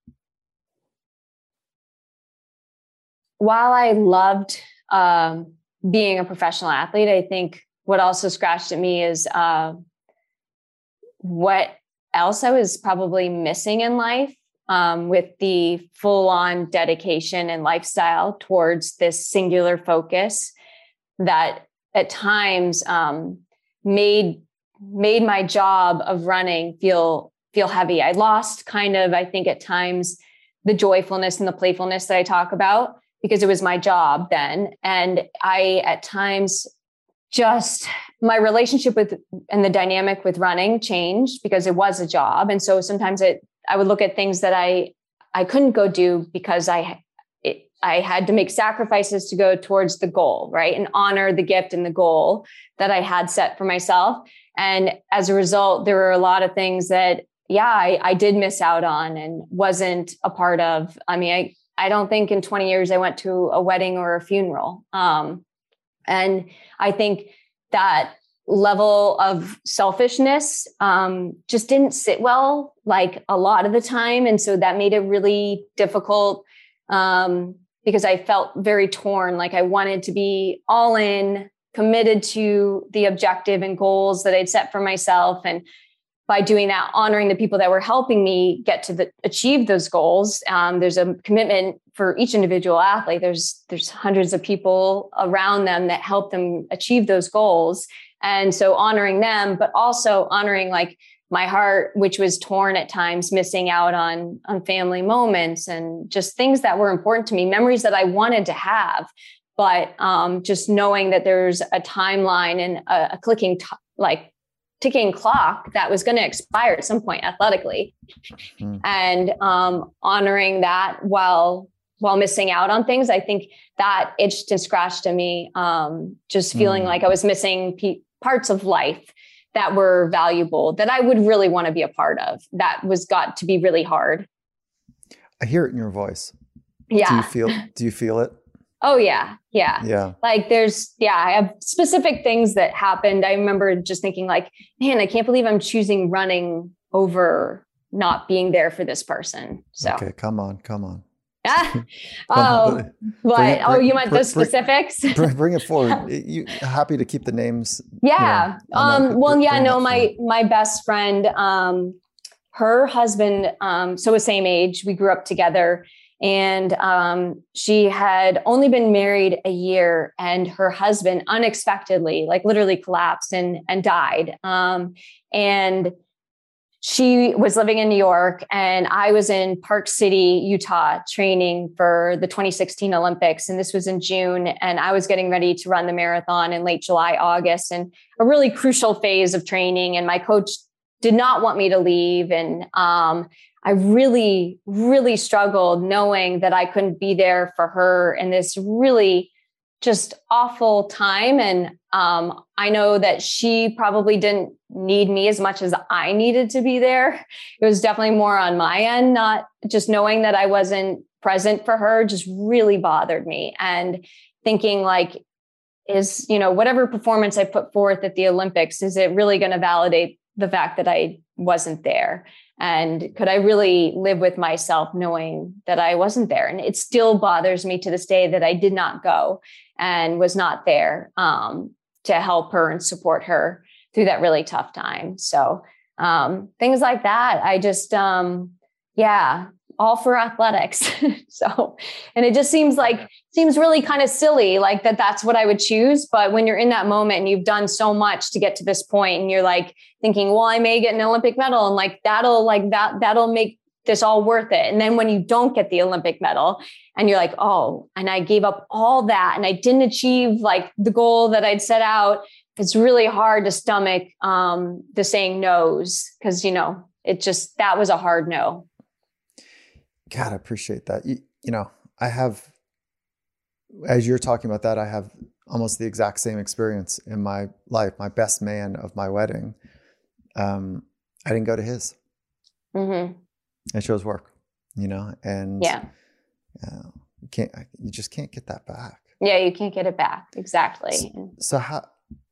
while I loved um, being a professional athlete, I think what also scratched at me is uh, what else I was probably missing in life, um, with the full-on dedication and lifestyle towards this singular focus that at times um, made made my job of running feel feel heavy. I lost kind of, I think at times, the joyfulness and the playfulness that I talk about because it was my job then. And I, at times, just my relationship with and the dynamic with running changed because it was a job. And so sometimes it, I would look at things that I, I couldn't go do because I, it, I had to make sacrifices to go towards the goal, right? And honor the gift and the goal that I had set for myself. And as a result, there were a lot of things that, yeah, I, I did miss out on and wasn't a part of. I mean, I, I don't think in twenty years I went to a wedding or a funeral. Um, and I think that level of selfishness um, just didn't sit well, like a lot of the time. And so that made it really difficult um, because I felt very torn. Like I wanted to be all in, committed to the objective and goals that I'd set for myself. And by doing that, honoring the people that were helping me get to the, achieve those goals. Um, there's a commitment for each individual athlete. There's, there's hundreds of people around them that help them achieve those goals. And so honoring them, but also honoring like my heart, which was torn at times, missing out on, on family moments and just things that were important to me, memories that I wanted to have. But um, just knowing that there's a timeline and a, a clicking, t- like ticking clock that was going to expire at some point athletically, mm. and um, honoring that while while missing out on things, I think that itched and scratched at me. Um, just feeling mm. like I was missing p- parts of life that were valuable, that I would really want to be a part of. That was got to be really hard. I hear it in your voice. Yeah. Do you feel? Do you feel it? Oh yeah. Yeah. Yeah. Like there's, yeah, I have specific things that happened. I remember just thinking like, man, I can't believe I'm choosing running over not being there for this person. So. Okay. Come on. Come on. Ah, oh, but, oh, you want the specifics? Bring, bring it forward. You happy to keep the names? Yeah. You know, um, well, yeah, no, my, forward. my best friend, um, her husband, um, so the same age, we grew up together. And um, she had only been married a year, and her husband unexpectedly, like literally collapsed and, and died. Um, and she was living in New York, and I was in Park City, Utah, training for the twenty sixteen Olympics. And this was in June, and I was getting ready to run the marathon in late July, August, and a really crucial phase of training. And my coach did not want me to leave. And um, I really, really struggled knowing that I couldn't be there for her in this really just awful time. And um, I know that she probably didn't need me as much as I needed to be there. It was definitely more on my end, not just knowing that I wasn't present for her just really bothered me. And thinking like, is, you know, whatever performance I put forth at the Olympics, is it really going to validate the fact that I wasn't there? And could I really live with myself knowing that I wasn't there? And it still bothers me to this day that I did not go and was not there um, to help her and support her through that really tough time. So um, things like that, I just, um, yeah, all for athletics. So, and it just seems like, seems really kind of silly, like that that's what I would choose. But when you're in that moment and you've done so much to get to this point and you're like thinking, well, I may get an Olympic medal and like, that'll like that, that'll make this all worth it. And then when you don't get the Olympic medal and you're like, oh, and I gave up all that and I didn't achieve like the goal that I'd set out, it's really hard to stomach um, the saying no's. Cause you know, it just, that was a hard no. God, I appreciate that. You, you know, I have, as you're talking about that, I have almost the exact same experience in my life. My best man of my wedding, um, I didn't go to his. Mm-hmm. I chose work, you know, and yeah, uh, you can't, you just can't get that back. Yeah, you can't get it back. Exactly. So, so how?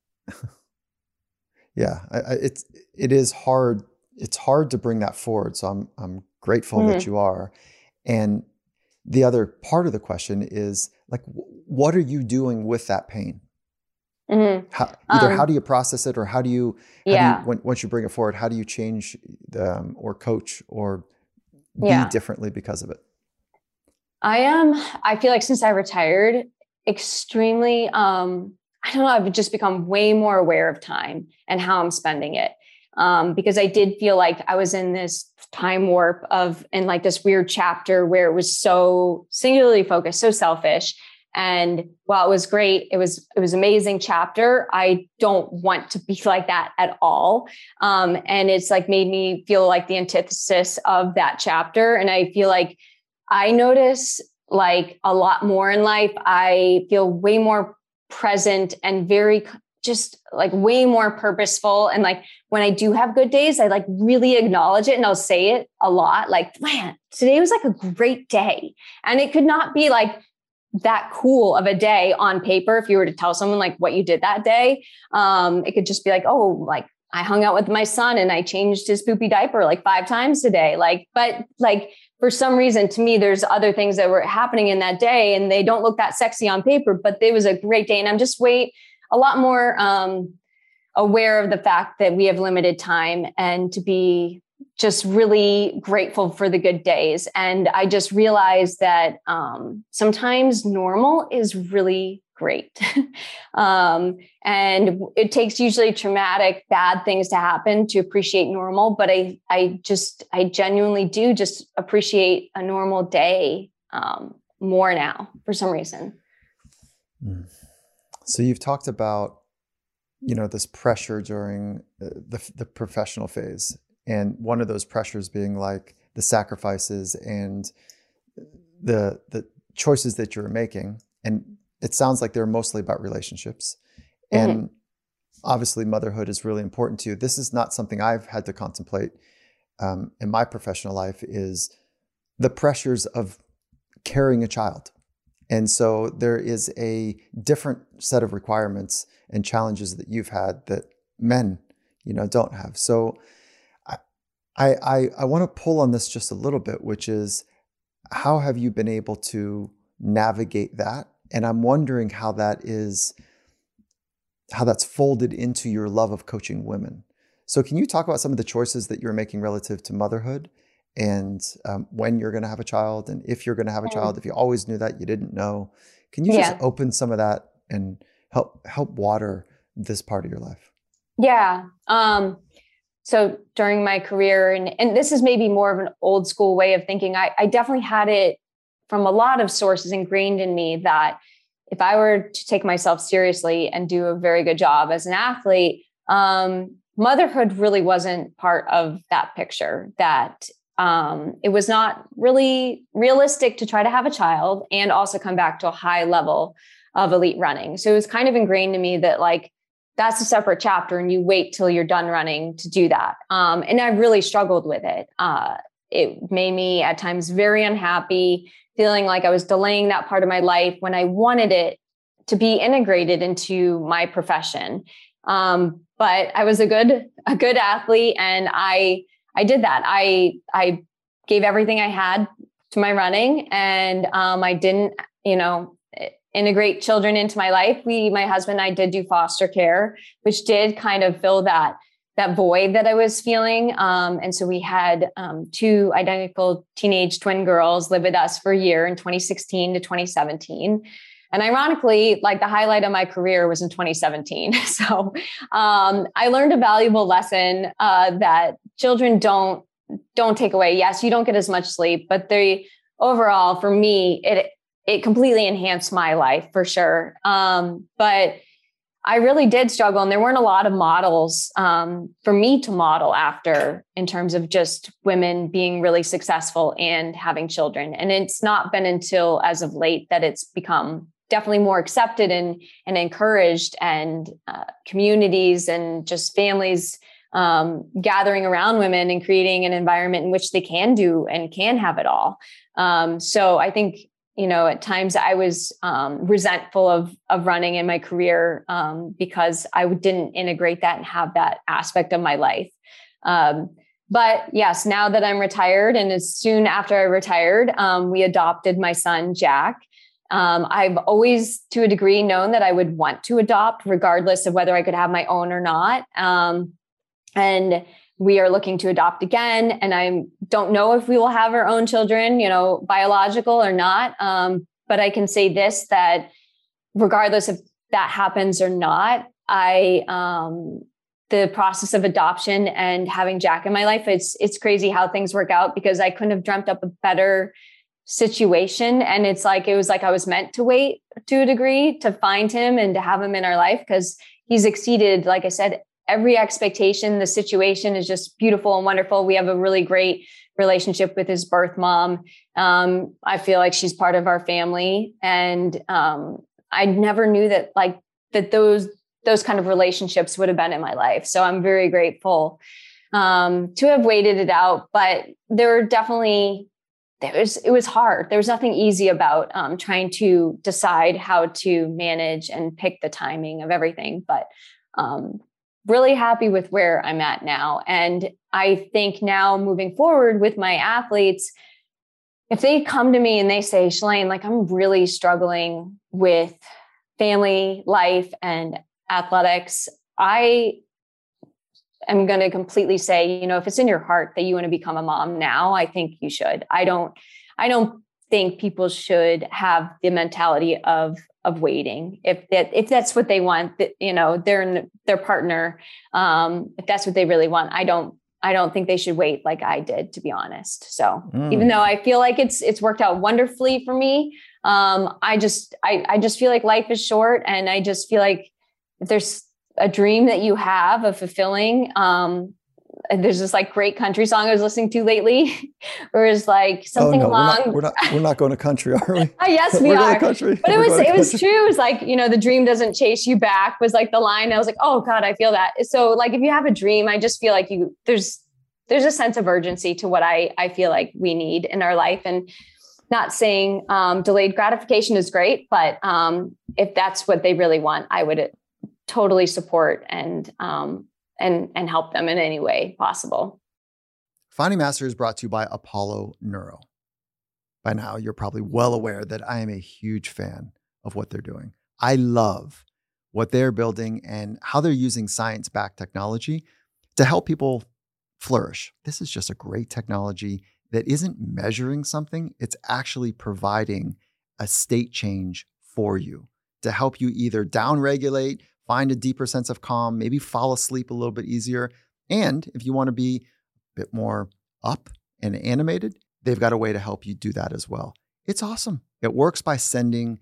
yeah, I, I, it's it is hard. It's hard to bring that forward. So I'm I'm grateful mm-hmm. that you are. And the other part of the question is like, what are you doing with that pain? Mm-hmm. How, either um, how do you process it, or how do you, how yeah. do you when, once you bring it forward, how do you change the, um, or coach or be yeah. differently because of it? I am, I feel like since I retired, extremely um, I don't know, I've just become way more aware of time and how I'm spending it. Um, because I did feel like I was in this time warp of, in like this weird chapter where it was so singularly focused, so selfish. And while it was great, it was, it was an amazing chapter. I don't want to be like that at all. Um, and it's like made me feel like the antithesis of that chapter. And I feel like I notice like a lot more in life. I feel way more present and very just like way more purposeful. And like when I do have good days, I like really acknowledge it and I'll say it a lot. Like, man, today was like a great day. And it could not be like that cool of a day on paper. If you were to tell someone like what you did that day, um, it could just be like, oh, like I hung out with my son and I changed his poopy diaper like five times today. Like, but like for some reason to me, there's other things that were happening in that day and they don't look that sexy on paper, but it was a great day. And I'm just way a lot more um, aware of the fact that we have limited time and to be just really grateful for the good days. And I just realized that um, sometimes normal is really great. um, and it takes usually traumatic, bad things to happen to appreciate normal. But I, I just, I genuinely do just appreciate a normal day um, more now for some reason. So you've talked about, you know, this pressure during the, the professional phase. And one of those pressures being like the sacrifices and the the choices that you're making. And it sounds like they're mostly about relationships. Mm-hmm. And obviously motherhood is really important to you. This is not something I've had to contemplate um, in my professional life, is the pressures of carrying a child. And so there is a different set of requirements and challenges that you've had that men, you know, don't have. So I, I, I want to pull on this just a little bit, which is how have you been able to navigate that? And I'm wondering how that is, how that's folded into your love of coaching women. So can you talk about some of the choices that you're making relative to motherhood and um, when you're going to have a child and if you're going to have a child, if you always knew that, you didn't know? Can you just yeah. open some of that and help, help water this part of your life? Yeah. Um, So during my career, and, and this is maybe more of an old school way of thinking, I, I definitely had it from a lot of sources ingrained in me that if I were to take myself seriously and do a very good job as an athlete, um, motherhood really wasn't part of that picture, that um, it was not really realistic to try to have a child and also come back to a high level of elite running. So it was kind of ingrained to me that like, that's a separate chapter and you wait till you're done running to do that. Um, and I really struggled with it. Uh, it made me at times very unhappy, feeling like I was delaying that part of my life when I wanted it to be integrated into my profession. Um, but I was a good, a good athlete and I, I did that. I, I gave everything I had to my running and um, I didn't, you know, integrate children into my life. We, my husband and I did do foster care, which did kind of fill that, that void that I was feeling. Um, and so we had um, two identical teenage twin girls live with us for a year in twenty sixteen to twenty seventeen. And ironically, like the highlight of my career was in twenty seventeen. So um, I learned a valuable lesson uh, that children don't, don't take away. Yes, you don't get as much sleep, but they overall for me, it, it completely enhanced my life for sure. Um, but I really did struggle. And there weren't a lot of models um, for me to model after in terms of just women being really successful and having children. And it's not been until as of late that it's become definitely more accepted and, and encouraged, and uh, communities and just families um, gathering around women and creating an environment in which they can do and can have it all. Um, so I think, you know, at times I was um, resentful of of running in my career um, because I didn't integrate that and have that aspect of my life. Um, but yes, now that I'm retired, and as soon after I retired, um, we adopted my son, Jack. Um, I've always, to a degree, known that I would want to adopt, regardless of whether I could have my own or not. Um, and we are looking to adopt again. And I don't know if we will have our own children, you know, biological or not. Um, but I can say this, that regardless of that happens or not, I, um, the process of adoption and having Jack in my life, it's, it's crazy how things work out, because I couldn't have dreamt up a better situation. And it's like, it was like I was meant to wait to a degree to find him and to have him in our life, because he's exceeded, like I said, every expectation. The situation is just beautiful and wonderful. We have a really great relationship with his birth mom. Um, I feel like she's part of our family. And um, I never knew that like that those those kind of relationships would have been in my life. So I'm very grateful um, to have waited it out. But there were definitely, there was, it was hard. There was nothing easy about um, trying to decide how to manage and pick the timing of everything. But um, really happy with where I'm at now. And I think now moving forward with my athletes, if they come to me and they say, Shalane, like I'm really struggling with family life and athletics, I am going to completely say, you know, if it's in your heart that you want to become a mom now, I think you should. I don't, I don't think people should have the mentality of, of waiting. If that, if that's what they want, that, you know, their, their partner, um, if that's what they really want, I don't, I don't think they should wait like I did, to be honest. So mm. even though I feel like it's, it's worked out wonderfully for me, um, I just, I, I just feel like life is short. And I just feel like if there's a dream that you have of fulfilling, um, and there's this like great country song I was listening to lately, where it's like something oh, no, along. We're not, we're not, we're not going to country, are we? Oh, yes, we we're are. Going to country. But it we're was, it was country. true. It was like, you know, the dream doesn't chase you back was like the line. I was like, oh God, I feel that. So like, if you have a dream, I just feel like you, there's, there's a sense of urgency to what I, I feel like we need in our life. And not saying um, delayed gratification is great, but um, if that's what they really want, I would totally support and um, and and help them in any way possible. Finding Mastery is brought to you by Apollo Neuro. By now, you're probably well aware that I am a huge fan of what they're doing. I love what they're building and how they're using science-backed technology to help people flourish. This is just a great technology that isn't measuring something. It's actually providing a state change for you to help you either downregulate, find a deeper sense of calm, maybe fall asleep a little bit easier. And if you want to be a bit more up and animated, they've got a way to help you do that as well. It's awesome. It works by sending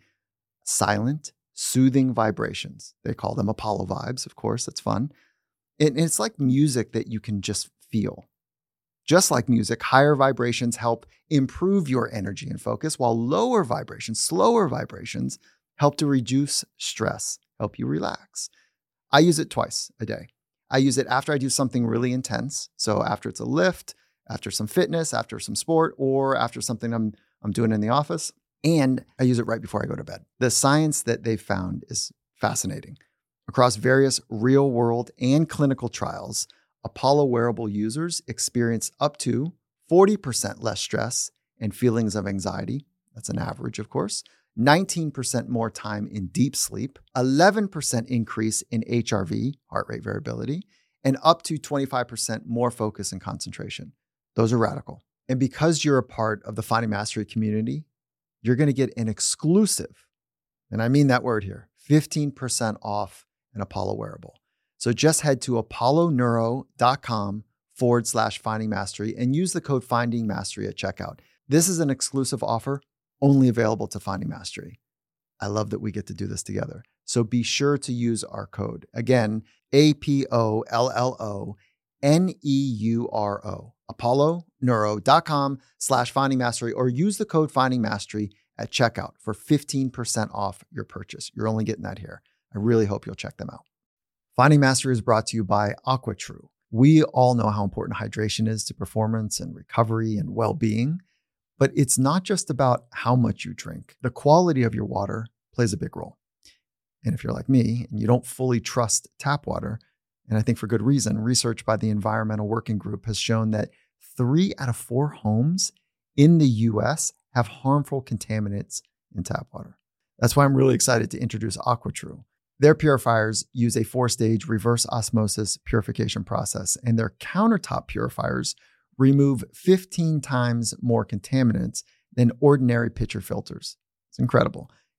silent, soothing vibrations. They call them Apollo vibes, of course. It's fun. And it's like music that you can just feel. Just like music, higher vibrations help improve your energy and focus, while lower vibrations, slower vibrations, help to reduce stress, help you relax. I use it twice a day. I use it after I do something really intense. So after it's a lift, after some fitness, after some sport, or after something I'm I'm doing in the office. And I use it right before I go to bed. The science that they've found is fascinating. Across various real-world and clinical trials, Apollo wearable users experience up to forty percent less stress and feelings of anxiety. That's an average, of course. nineteen percent more time in deep sleep, eleven percent increase in H R V, heart rate variability, and up to twenty-five percent more focus and concentration. Those are radical. And because you're a part of the Finding Mastery community, you're going to get an exclusive, and I mean that word here, fifteen percent off an Apollo wearable. So just head to apolloneuro.com forward slash finding mastery and use the code finding mastery at checkout. This is an exclusive offer only available to Finding Mastery. I love that we get to do this together. So be sure to use our code. Again, A P O L L O N E U R O, apolloneuro.com slash finding mastery, or use the code finding mastery at checkout for fifteen percent off your purchase. You're only getting that here. I really hope you'll check them out. Finding Mastery is brought to you by AquaTrue. We all know how important hydration is to performance and recovery and well-being, but it's not just about how much you drink. The quality of your water plays a big role. And if you're like me and you don't fully trust tap water, and I think for good reason, research by the Environmental Working Group has shown that three out of four homes in the U S have harmful contaminants in tap water. That's why I'm really excited to introduce AquaTrue. Their purifiers use a four-stage reverse osmosis purification process, and their countertop purifiers remove fifteen times more contaminants than ordinary pitcher filters. It's incredible.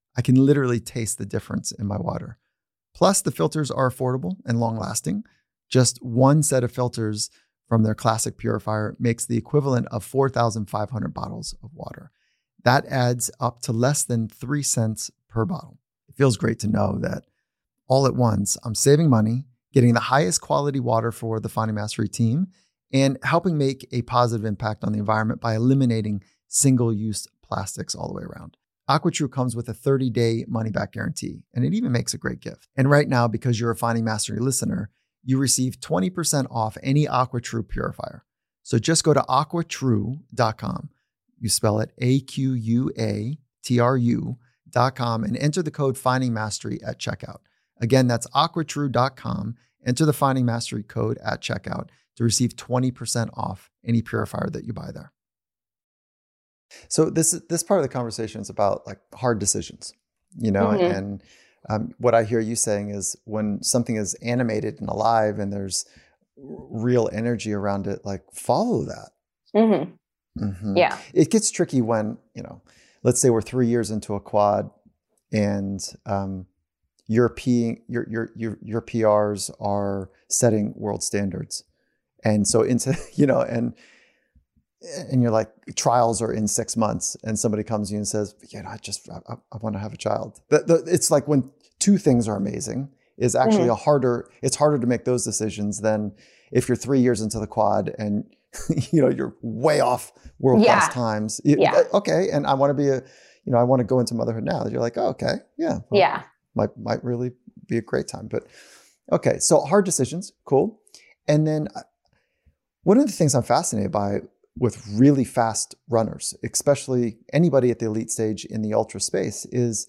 I can literally taste the difference in my water. Plus, the filters are affordable and long-lasting. Just one set of filters from their classic purifier makes the equivalent of four thousand five hundred bottles of water. That adds up to less than three cents per bottle. It feels great to know that all at once, I'm saving money, getting the highest quality water for the Finding Mastery team, and helping make a positive impact on the environment by eliminating single-use plastics all the way around. AquaTrue comes with a thirty-day money-back guarantee, and it even makes a great gift. And right now, because you're a Finding Mastery listener, you receive twenty percent off any AquaTrue purifier. So just go to aqua true dot com. You spell it A Q U A T R U dot com and enter the code Finding Mastery at checkout. Again, that's aqua true dot com. Enter the Finding Mastery code at checkout to receive twenty percent off any purifier that you buy there. So this this part of the conversation is about like hard decisions, you know, mm-hmm. and um, what I hear you saying is when something is animated and alive and there's real energy around it, like follow that. Mm-hmm. Mm-hmm. Yeah. It gets tricky when, you know, let's say we're three years into a quad and um, your, P, your, your, your, your P Rs are setting world standards. And so into, you know, and and you're like, trials are in six months and somebody comes to you and says, yeah, I just, I, I want to have a child. The, the, it's like when two things are amazing is actually mm-hmm. a harder, it's harder to make those decisions than if you're three years into the quad and, you know, you're way off world-class yeah. times. You, yeah. Okay. And I want to be a, you know, I want to go into motherhood now. You're like, oh, okay. Yeah. Well, yeah. Might, might really be a great time. But okay. So hard decisions. Cool. And then one of the things I'm fascinated by with really fast runners, especially anybody at the elite stage in the ultra space, is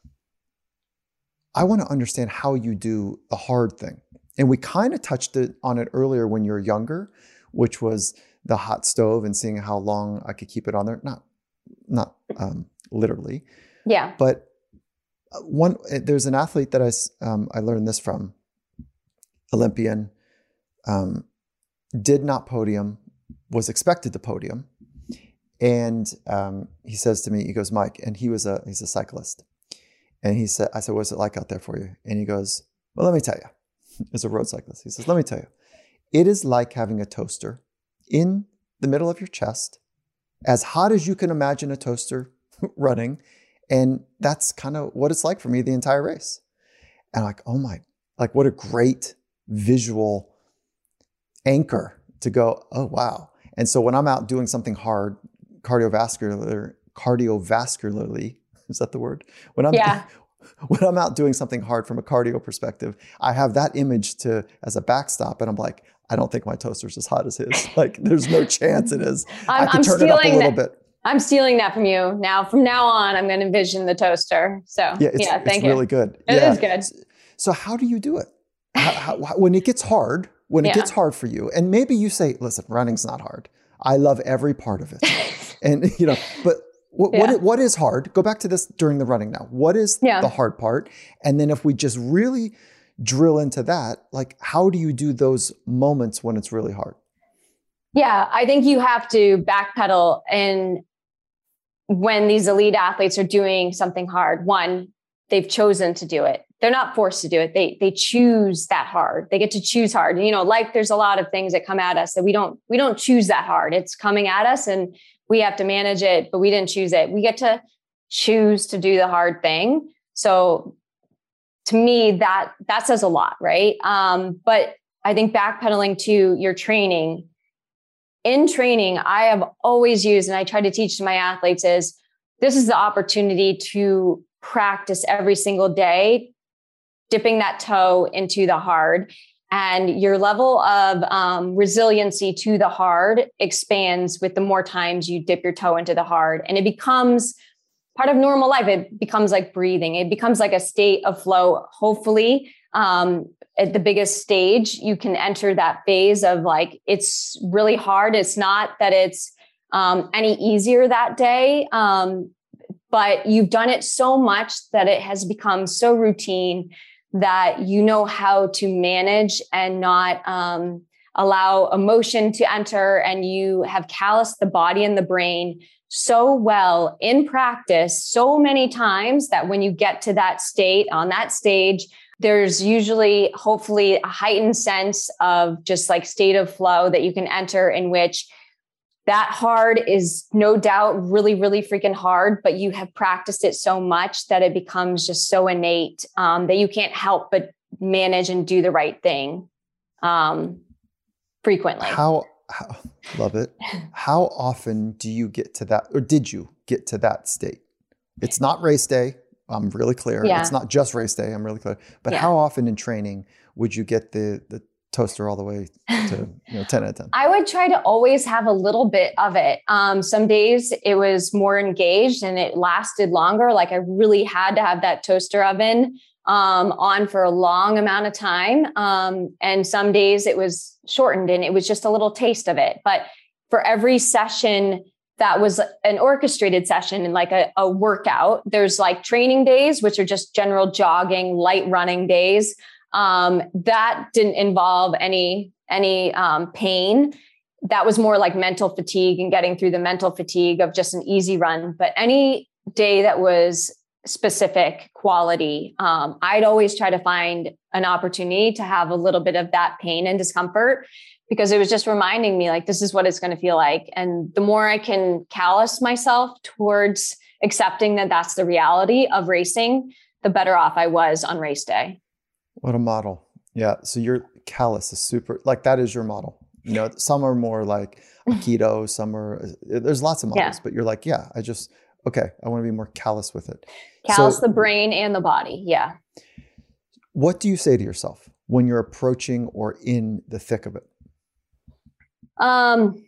I want to understand how you do the hard thing. And we kind of touched it on it earlier when you're younger, which was the hot stove and seeing how long I could keep it on there. Not, not um, literally. Yeah. But one, there's an athlete that I, um, I learned this from, Olympian, um, did not podium, was expected to podium. And um, he says to me, he goes, Mike, and he was a, he's a cyclist. And he said, I said, what's it like out there for you? And he goes, well, let me tell you. He's a road cyclist. He says, let me tell you. It is like having a toaster in the middle of your chest, as hot as you can imagine a toaster running. And that's kind of what it's like for me the entire race. And I'm like, oh my, like what a great visual anchor to go, oh, wow. And so when I'm out doing something hard, cardiovascular, cardiovascularly, is that the word? When I'm, yeah. when I'm out doing something hard from a cardio perspective, I have that image to as a backstop. And I'm like, I don't think my toaster's as hot as his. Like, there's no chance it is. I'm, I can I'm turn it up a little that, bit. I'm stealing that from you. Now, from now on, I'm going to envision the toaster. So yeah, it's, yeah, thank it's you. really good. It yeah. is good. So how do you do it? How, how, when it gets hard, when it yeah. gets hard for you, and maybe you say, listen, running's not hard. I love every part of it. And, you know, but what, yeah. what, what is hard? Go back to this during the running now. What is yeah. the hard part? And then if we just really drill into that, like, how do you do those moments when it's really hard? Yeah, I think you have to backpedal. And when these elite athletes are doing something hard, one, they've chosen to do it. They're not forced to do it. They they choose that hard. They get to choose hard. You know, like there's a lot of things that come at us that we don't we don't choose that hard. It's coming at us and we have to manage it, but we didn't choose it. We get to choose to do the hard thing. So to me, that that says a lot, right? Um, but I think backpedaling to your training, in training, I have always used, and I try to teach to my athletes, is this is the opportunity to practice every single day, dipping that toe into the hard, and your level of um, resiliency to the hard expands with the more times you dip your toe into the hard, and it becomes part of normal life. It becomes like breathing. It becomes like a state of flow. Hopefully, um, at the biggest stage, you can enter that phase of like, it's really hard. It's not that it's um, any easier that day, um, but you've done it so much that it has become so routine that you know how to manage and not um, allow emotion to enter, and you have calloused the body and the brain so well in practice so many times that when you get to that state on that stage, there's usually hopefully a heightened sense of just like state of flow that you can enter, in which that hard is no doubt really, really freaking hard, but you have practiced it so much that it becomes just so innate um, that you can't help but manage and do the right thing um, frequently. How, how, love it. How often do you get to that, or did you get to that state? It's not race day. I'm really clear. Yeah. It's not just race day. I'm really clear. But Yeah. how often in training would you get the the toaster all the way to you know ten out of ten? I would try to always have a little bit of it. Um, some days it was more engaged and it lasted longer. Like I really had to have that toaster oven um, on for a long amount of time. Um, and some days it was shortened and it was just a little taste of it. But for every session that was an orchestrated session and like a, a workout, there's like training days, which are just general jogging, light running days. Um, that didn't involve any, any um, pain. That was more like mental fatigue and getting through the mental fatigue of just an easy run. But any day that was specific quality, um, I'd always try to find an opportunity to have a little bit of that pain and discomfort, because it was just reminding me like, this is what it's going to feel like. And the more I can callous myself towards accepting that that's the reality of racing, the better off I was on race day. What a model. Yeah. So your callus is super, like that is your model. You know, some are more like Aikido, some are, there's lots of models, yeah. But you're like, yeah, I just, okay, I want to be more callous with it. Callous so, the brain and the body. Yeah. What do you say to yourself when you're approaching or in the thick of it? Um,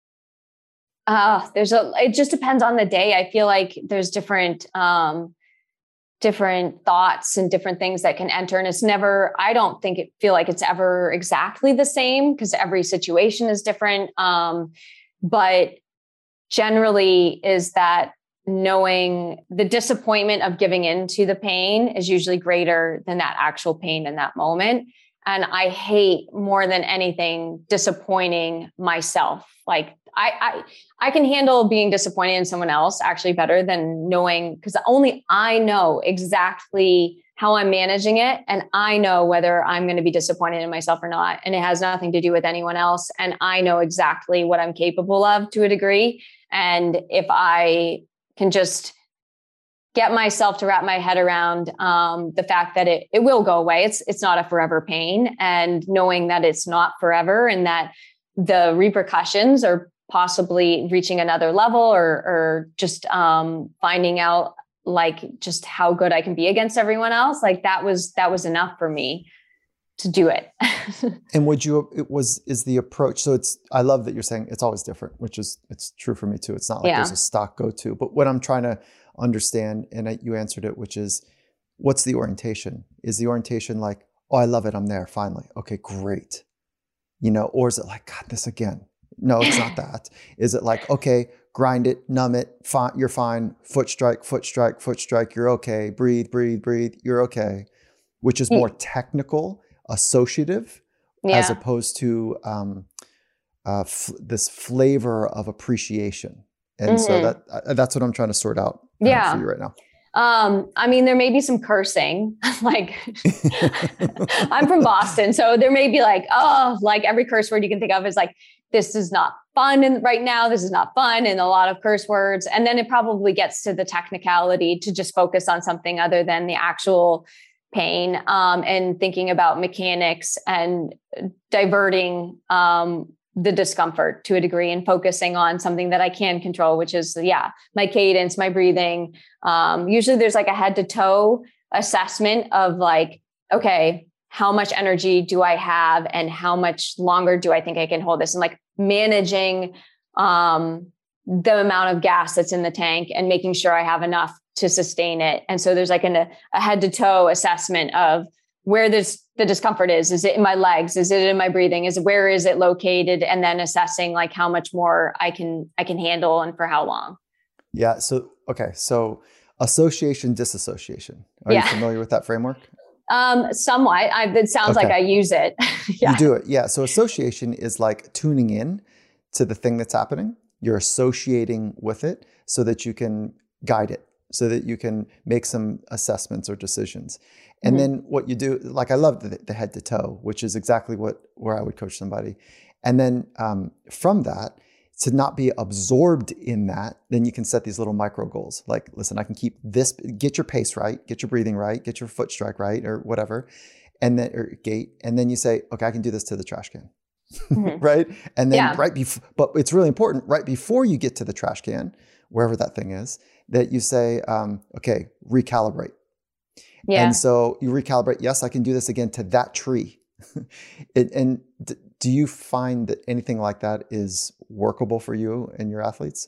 uh, there's a, it just depends on the day. I feel like there's different, um, different thoughts and different things that can enter. And it's never, I don't think it feel like it's ever exactly the same because every situation is different. Um, but generally is that knowing the disappointment of giving into the pain is usually greater than that actual pain in that moment. And I hate more than anything disappointing myself. Like I, I, I can handle being disappointed in someone else actually better than knowing, because only I know exactly how I'm managing it. And I know whether I'm going to be disappointed in myself or not. And it has nothing to do with anyone else. And I know exactly what I'm capable of to a degree. And if I can just get myself to wrap my head around um, the fact that it it will go away. It's it's not a forever pain, and knowing that it's not forever, and that the repercussions are possibly reaching another level, or or just um, finding out like just how good I can be against everyone else. Like that was that was enough for me to do it. And would you? It was is the approach. So it's. I love that you're saying it's always different, which is it's true for me too. It's not like yeah. there's a stock go to. But what I'm trying to understand, and I, you answered it, which is, what's the orientation? Is the orientation like, oh, I love it, I'm there, finally. Okay, great. You know, or is it like, God, this again? No, it's not that. Is it like, okay, grind it, numb it, fine, you're fine, foot strike, foot strike, foot strike, you're okay, breathe, breathe, breathe, you're okay, which is more technical, associative, yeah. as opposed to um, uh, f- this flavor of appreciation. And mm-hmm. so that uh, that's what I'm trying to sort out uh, yeah. for you right now. Um, I mean, there may be some cursing, like I'm from Boston. So there may be like, oh, like every curse word you can think of is like, this is not fun in, right now. This is not fun. And a lot of curse words. And then it probably gets to the technicality to just focus on something other than the actual pain um, and thinking about mechanics and diverting um the discomfort to a degree and focusing on something that I can control, which is, yeah, my cadence, my breathing. Um, usually there's like a head to toe assessment of like, okay, how much energy do I have and how much longer do I think I can hold this? And like managing um, the amount of gas that's in the tank and making sure I have enough to sustain it. And so there's like an, a head to toe assessment of where this the discomfort is. Is it in my legs? Is it in my breathing? Is it, where is it located? And then assessing like how much more I can, I can handle and for how long. Yeah. So, okay. So association, disassociation. Are yeah. you familiar with that framework? Um, somewhat. I, it sounds okay. like I use it. yeah. You do it. Yeah. So association is like tuning in to the thing that's happening. you're associating with it so that you can guide it, so that you can make some assessments or decisions. And mm-hmm. then what you do, like I love the, the head to toe, which is exactly what where I would coach somebody. And then um, from that, to not be absorbed in that, then you can set these little micro goals. Like, listen, I can keep this, get your pace right, get your breathing right, get your foot strike right, or whatever, and then or gait. And then you say, okay, I can do this to the trash can, mm-hmm. right? And then yeah. right before, but it's really important, right before you get to the trash can, wherever that thing is, that you say, um, okay, recalibrate. Yeah. And so you recalibrate, yes, I can do this again to that tree. it, and d- do you find that anything like that is workable for you and your athletes?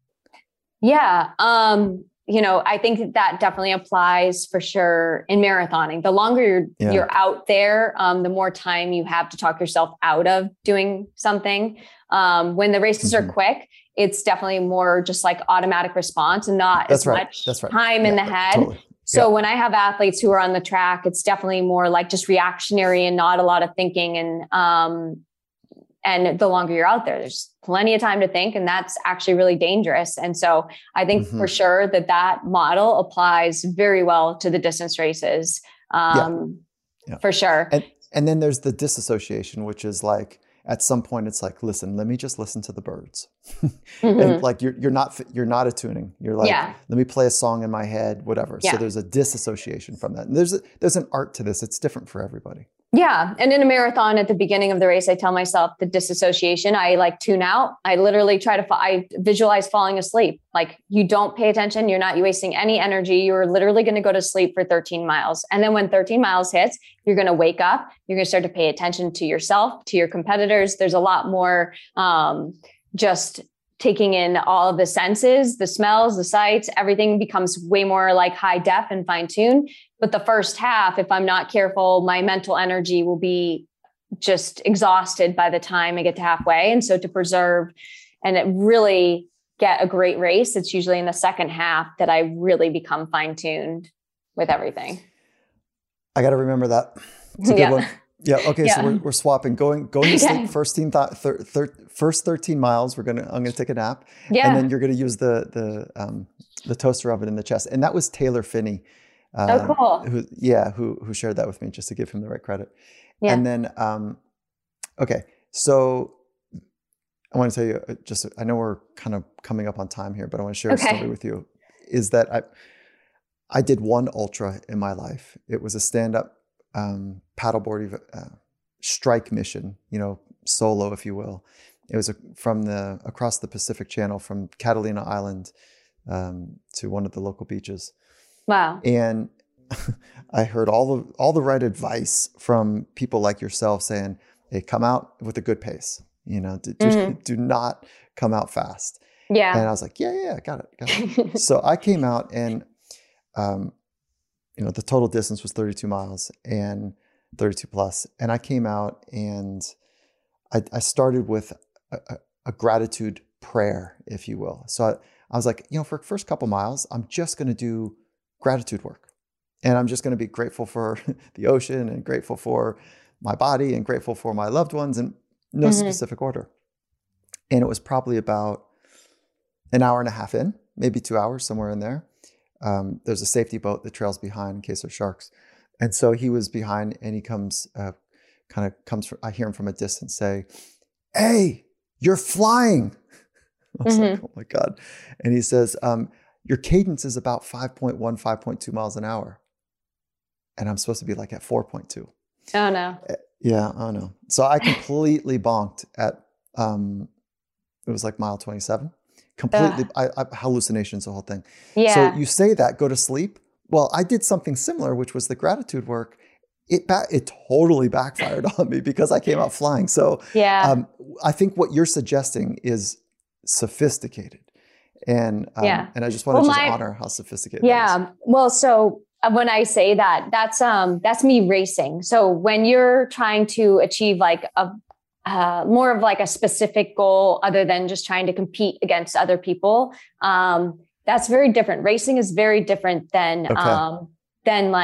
Yeah. Um, you know, I think that definitely applies for sure in marathoning. The longer you're, yeah. you're out there, um, the more time you have to talk yourself out of doing something. Um, when the races mm-hmm. are quick, it's definitely more just like automatic response and not That's as right. much That's right. time yeah, in the head. Totally. So yeah. when I have athletes who are on the track, it's definitely more like just reactionary and not a lot of thinking. And, um, and the longer you're out there, there's plenty of time to think, and that's actually really dangerous. And so I think mm-hmm. for sure that that model applies very well to the distance races, um, yeah. Yeah. for sure. And, and then there's the disassociation, which is like, at some point it's like, listen, let me just listen to the birds. mm-hmm. And like, you're, you're not, you're not attuning. You're like, yeah. let me play a song in my head, whatever. Yeah. So there's a disassociation from that. And there's, a, there's an art to this. It's different for everybody. Yeah. And in a marathon at the beginning of the race, I tell myself the disassociation, I like tune out. I literally try to, fa- I visualize falling asleep. Like you don't pay attention. You're not wasting any energy. You're literally going to go to sleep for thirteen miles. And then when thirteen miles hits, you're going to wake up. You're going to start to pay attention to yourself, to your competitors. There's a lot more, um, just taking in all of the senses, the smells, the sights, everything becomes way more like high def and fine tuned. But the first half, if I'm not careful, my mental energy will be just exhausted by the time I get to halfway. And so to preserve and it really get a great race, it's usually in the second half that I really become fine tuned with everything. I got to remember that. It's a good yeah. one. Yeah. Okay. Yeah. So we're, we're swapping going, going to sleep first team thought, thir- thir- first thirteen miles. We're going to, I'm going to take a nap yeah. and then you're going to use the, the, um, the toaster oven in the chest. And that was Taylor Finney. Uh, oh, cool. Who, yeah. Who, who shared that with me just to give him the right credit. Yeah. And then, um, okay. So I want to tell you just, I know we're kind of coming up on time here, but I want to share okay. a story with you is that I, I did one ultra in my life. It was a stand-up um, paddleboard uh, strike mission, you know, solo, if you will. It was a, from the across the Pacific Channel from Catalina Island um, to one of the local beaches. Wow! And I heard all the all the right advice from people like yourself saying, "Hey, come out with a good pace. You know, do, mm-hmm. do, do not come out fast." Yeah. And I was like, "Yeah, yeah, got it, got it." So I came out and. Um, you know, the total distance was thirty-two miles and thirty-two plus. And I came out and I, I started with a, a, a gratitude prayer, if you will. So I, I was like, you know, for the first couple miles, I'm just going to do gratitude work. And I'm just going to be grateful for the ocean and grateful for my body and grateful for my loved ones and no mm-hmm. specific order. And it was probably about an hour and a half in, maybe two hours, somewhere in there. Um, there's a safety boat that trails behind in case there's sharks. And so he was behind and he comes, uh, kind of comes, from, I hear him from a distance say, "Hey, you're flying." I was mm-hmm. like, oh my God. And he says, um, "Your cadence is about five point one, five point two miles an hour." And I'm supposed to be like at four point two. Oh no. Yeah. Oh no. So I completely bonked at, um, it was like mile twenty-seven. Completely, I, I, hallucinations, the whole thing. Yeah. So you say that, go to sleep. Well, I did something similar, which was the gratitude work. It ba- it totally backfired on me because I came out flying. So yeah. um, I think what you're suggesting is sophisticated. And um, yeah. and I just want to well, just my, honor how sophisticated yeah. it is. Well, so when I say that, that's um that's me racing. So when you're trying to achieve like a Uh, more of like a specific goal other than just trying to compete against other people. Um, that's very different. Racing is very different than, okay. um, than like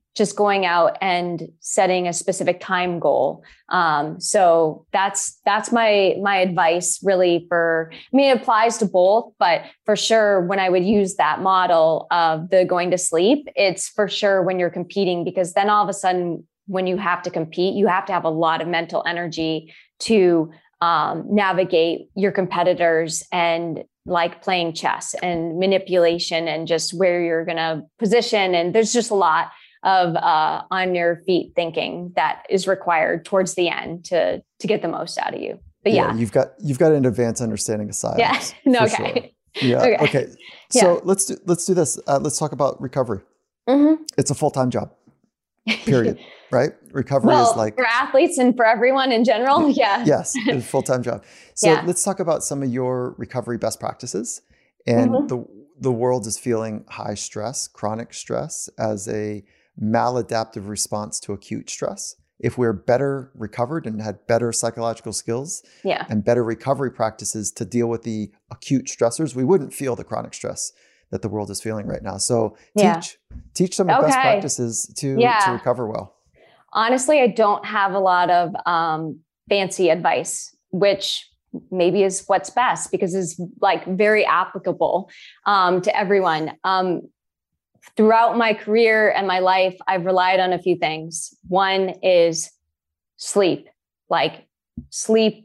just going out and setting a specific time goal. Um, so that's that's my my advice really for, I mean, it applies to both, but for sure when I would use that model of the going to sleep, it's for sure when you're competing, because then all of a sudden when you have to compete, you have to have a lot of mental energy to um, navigate your competitors and like playing chess and manipulation and just where you're going to position. And there's just a lot of uh, on your feet thinking that is required towards the end to to get the most out of you. But yeah, yeah you've got you've got an advanced understanding of science. Yeah. No, okay. Sure. Yeah. Okay. okay. So yeah. let's do let's do this. Uh, let's talk about recovery. Mm-hmm. It's a full-time job. Period. Right? Recovery well, is like for athletes and for everyone in general. Yeah. Yes, it's a full-time job. So yeah. let's talk about some of your recovery best practices. And mm-hmm. the the world is feeling high stress, chronic stress as a maladaptive response to acute stress. If we're better recovered and had better psychological skills yeah. and better recovery practices to deal with the acute stressors, we wouldn't feel the chronic stress that the world is feeling right now. So yeah. teach teach some of the okay. best practices to, yeah. to recover well. Honestly, I don't have a lot of um, fancy advice, which maybe is what's best because it's like very applicable um, to everyone. Um, Throughout my career and my life, I've relied on a few things. One is sleep. Like sleep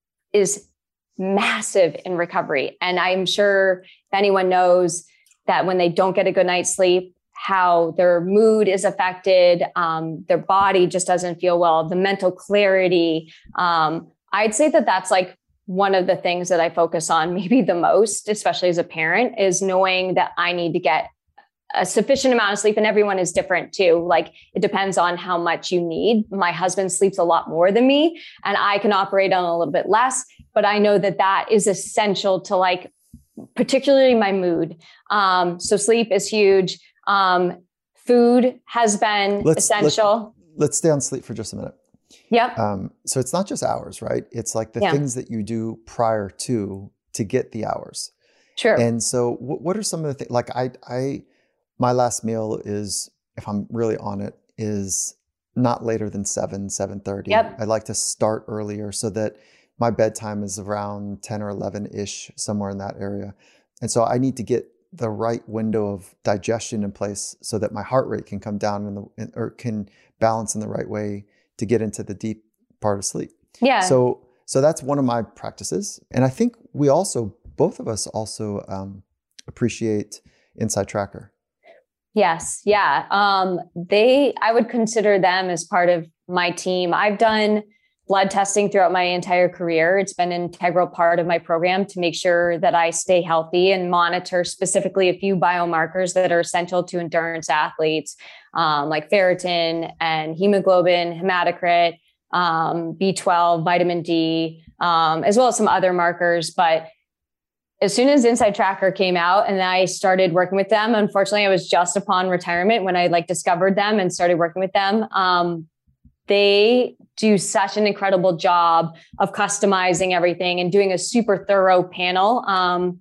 is massive in recovery. And I'm sure if anyone knows that when they don't get a good night's sleep, how their mood is affected, um, their body just doesn't feel well, the mental clarity. Um, I'd say that that's like one of the things that I focus on maybe the most, especially as a parent, is knowing that I need to get a sufficient amount of sleep, and everyone is different too. Like it depends on how much you need. My husband sleeps a lot more than me and I can operate on a little bit less, but I know that that is essential to like, particularly my mood. Um, so sleep is huge. Um, food has been let's, essential. Let's, let's stay on sleep for just a minute. Yep. Um, so it's not just hours, right? It's like the yeah. things that you do prior to, to get the hours. Sure. And so what, what are some of the things, like I, I, my last meal is, if I'm really on it, is not later than seven, seven thirty. Yep. I like to start earlier so that my bedtime is around ten or eleven-ish, somewhere in that area. And so I need to get the right window of digestion in place so that my heart rate can come down in the, or can balance in the right way to get into the deep part of sleep. Yeah. So, so that's one of my practices. And I think we also, both of us also um, appreciate Inside Tracker. Yes. Yeah. Um, they, I would consider them as part of my team. I've done blood testing throughout my entire career. It's been an integral part of my program to make sure that I stay healthy and monitor specifically a few biomarkers that are essential to endurance athletes, um, like ferritin and hemoglobin, hematocrit, um, B twelve, vitamin D, um, as well as some other markers. But as soon as Inside Tracker came out and I started working with them, unfortunately, I was just upon retirement when I like discovered them and started working with them. Um, they do such an incredible job of customizing everything and doing a super thorough panel. Um,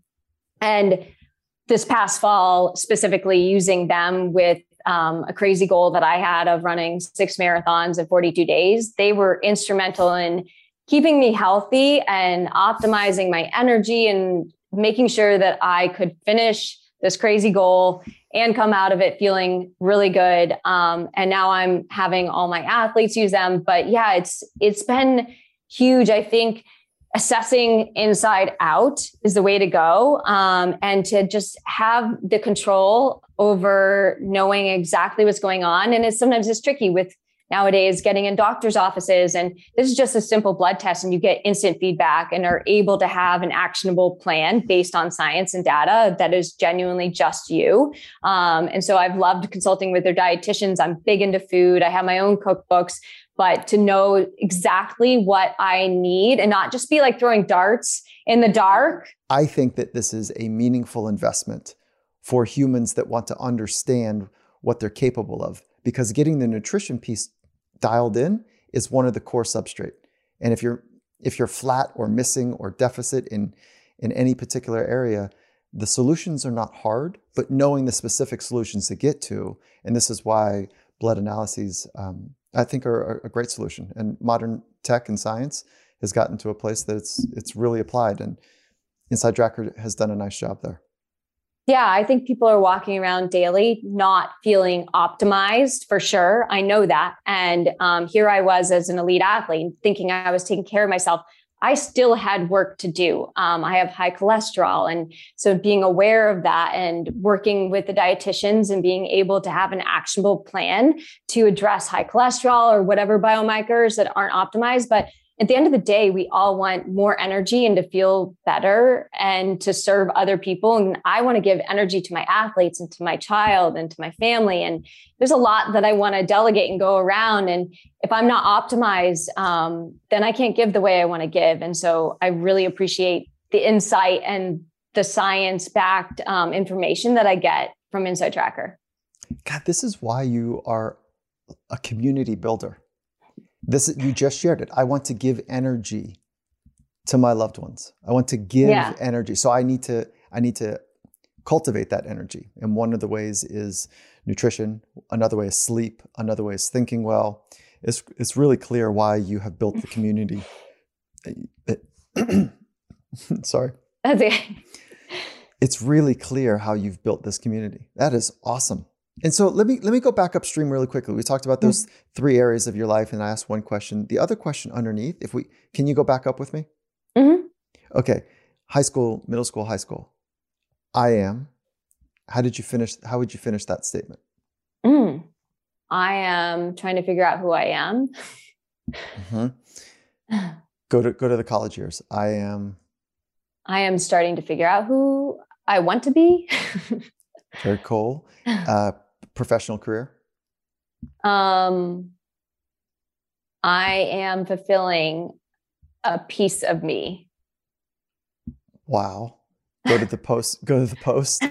and this past fall, specifically using them with um, a crazy goal that I had of running six marathons in forty-two days, they were instrumental in keeping me healthy and optimizing my energy and making sure that I could finish this crazy goal and come out of it feeling really good. Um, and now I'm having all my athletes use them. But yeah, it's it's been huge. I think assessing inside out is the way to go. Um, and to just have the control over knowing exactly what's going on. And it's sometimes it's tricky with nowadays getting in doctor's offices. And this is just a simple blood test and you get instant feedback and are able to have an actionable plan based on science and data that is genuinely just you. Um, and so I've loved consulting with their dietitians. I'm big into food. I have my own cookbooks, but to know exactly what I need and not just be like throwing darts in the dark. I think that this is a meaningful investment for humans that want to understand what they're capable of, because getting the nutrition piece dialed in is one of the core substrate. And if you're if you're flat or missing or deficit in in any particular area, the solutions are not hard, but knowing the specific solutions to get to. And this is why blood analyses, um, I think are a great solution. And modern tech and science has gotten to a place that it's it's really applied, and InsideTracker has done a nice job there. Yeah, I think people are walking around daily not feeling optimized, for sure. I know that. And um, here I was as an elite athlete thinking I was taking care of myself. I still had work to do. Um, I have high cholesterol. And so being aware of that and working with the dietitians and being able to have an actionable plan to address high cholesterol or whatever biomarkers that aren't optimized. But at the end of the day, we all want more energy and to feel better and to serve other people. And I want to give energy to my athletes and to my child and to my family. And there's a lot that I want to delegate and go around. And if I'm not optimized, um, then I can't give the way I want to give. And so I really appreciate the insight and the science-backed um, information that I get from InsideTracker. God, this is why you are a community builder. This, you just shared it. I want to give energy to my loved ones. I want to give yeah. energy. So I need to, I need to cultivate that energy. And one of the ways is nutrition. Another way is sleep. Another way is thinking well. It's, it's really clear why you have built the community. Sorry. That's it. It's really clear how you've built this community. That is awesome. And so let me let me go back upstream really quickly. We talked about those mm-hmm. three areas of your life, and I asked one question. The other question underneath, if we can you go back up with me? Mm-hmm. Okay. High school, middle school, high school. I am. How did you finish? How would you finish that statement? Mm. I am trying to figure out who I am. Mm-hmm. Go to go to the college years. I am. I am starting to figure out who I want to be. Very cool. Uh, professional career? Um, I am fulfilling a piece of me. Wow. Go to the post. Go to the post.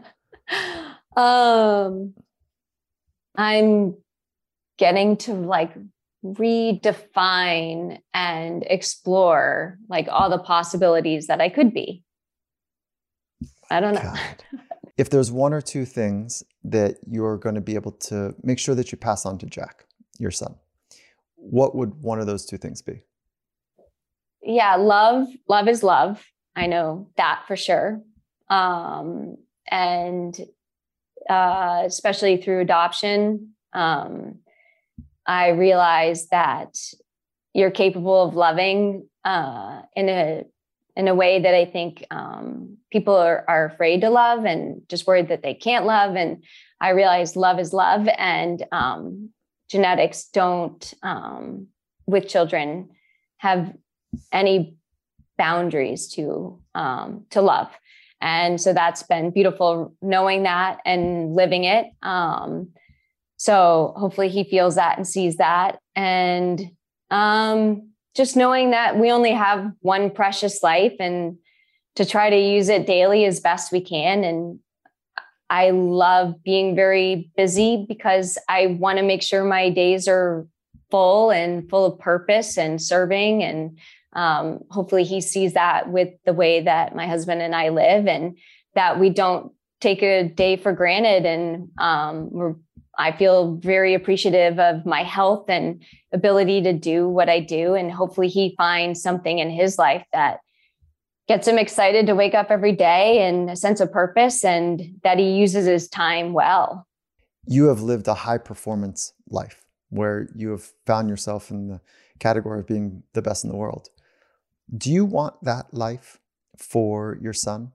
um, I'm getting to like redefine and explore like all the possibilities that I could be. I don't know. God. If there's one or two things that you're going to be able to make sure that you pass on to Jack, your son, what would one of those two things be? Yeah, love. Love is love. I know that for sure. Um, and uh, especially through adoption, um, I realized that you're capable of loving uh, in a in a way that I think um, people are, are afraid to love and just worried that they can't love. And I realized love is love, and um, genetics don't, um, with children, have any boundaries to um, to love. And so that's been beautiful knowing that and living it. Um, so hopefully he feels that and sees that. And um, just knowing that we only have one precious life and to try to use it daily as best we can. And I love being very busy because I want to make sure my days are full and full of purpose and serving. And um, hopefully he sees that with the way that my husband and I live, and that we don't take a day for granted. And um, we're I feel very appreciative of my health and ability to do what I do. And hopefully he finds something in his life that gets him excited to wake up every day and a sense of purpose, and that he uses his time well. You have lived a high performance life where you have found yourself in the category of being the best in the world. Do you want that life for your son?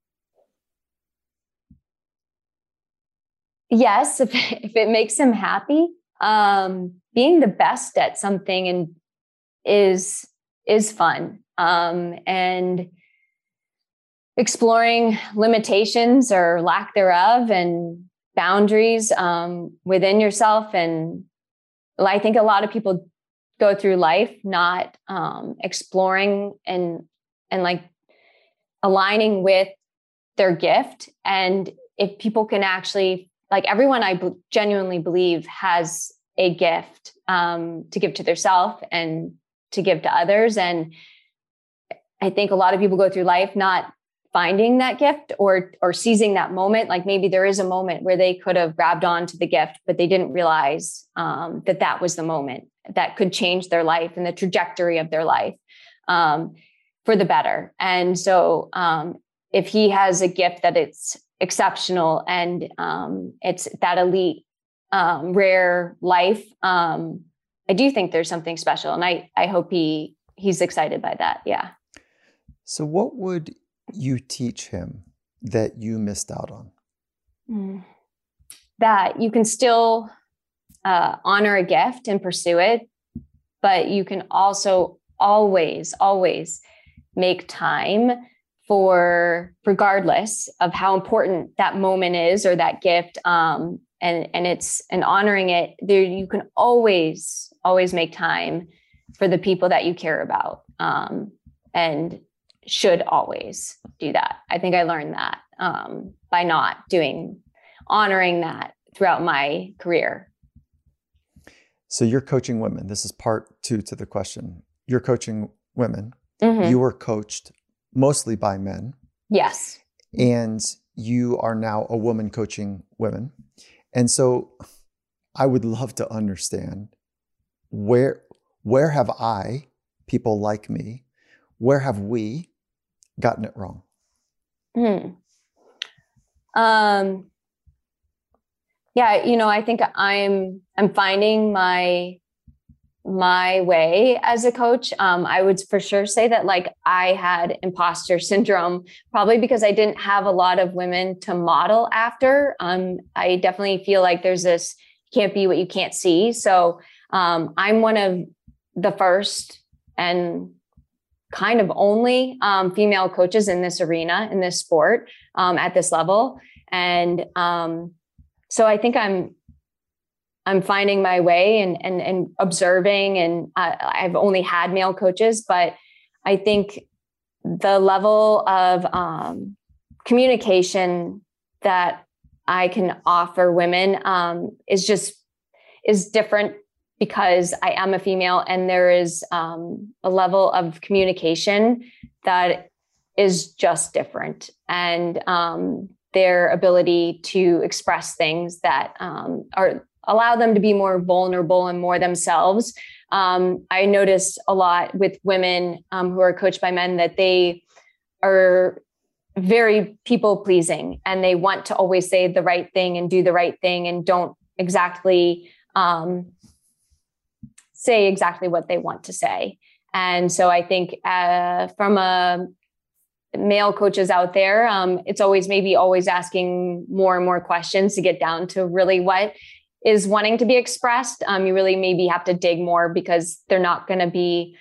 Yes, if, if it makes him happy. Um, being the best at something and is is fun. Um, and exploring limitations or lack thereof and boundaries um, within yourself. And I think a lot of people go through life not um, exploring and and like aligning with their gift. And if people can actually, like everyone I b- genuinely believe has a gift um, to give to themselves and to give to others. And I think a lot of people go through life not finding that gift or or seizing that moment. Like maybe there is a moment where they could have grabbed onto the gift, but they didn't realize um, that that was the moment that could change their life and the trajectory of their life um, for the better. And so um, if he has a gift that it's exceptional and um, it's that elite, um, rare life, um, I do think there's something special. And I, I hope he he's excited by that. Yeah. So what would you teach him that you missed out on? Mm. That you can still uh, honor a gift and pursue it, but you can also always, always make time for, regardless of how important that moment is or that gift, um, and and it's and honoring it. There, you can always, always make time for the people that you care about, um, and should always do that. I think I learned that um, by not doing, honoring that throughout my career. So you're coaching women. This is part two to the question. You're coaching women. Mm-hmm. You were coached mostly by men. Yes. And you are now a woman coaching women. And so I would love to understand where, where have I, people like me, where have we gotten it wrong? Hmm. Um, yeah, you know, I think I'm, I'm finding my, my way as a coach. Um, I would for sure say that like I had imposter syndrome, probably because I didn't have a lot of women to model after. Um, I definitely feel like there's this, can't be what you can't see. So um, I'm one of the first and kind of only um, female coaches in this arena, in this sport, um, at this level. And um, so I think I'm, I'm finding my way and, and, and observing, and uh, I've only had male coaches, but I think the level of um, communication that I can offer women um, is just, is different because I am a female, and there is um, a level of communication that is just different. And um, their ability to express things that um, are allow them to be more vulnerable and more themselves. Um, I noticed a lot with women um, who are coached by men that they are very people pleasing, and they want to always say the right thing and do the right thing, and don't exactly um, say exactly what they want to say. And so I think uh, from a male coaches out there, um, it's always maybe always asking more and more questions to get down to really what is wanting to be expressed. Um, you really maybe have to dig more because they're not going to be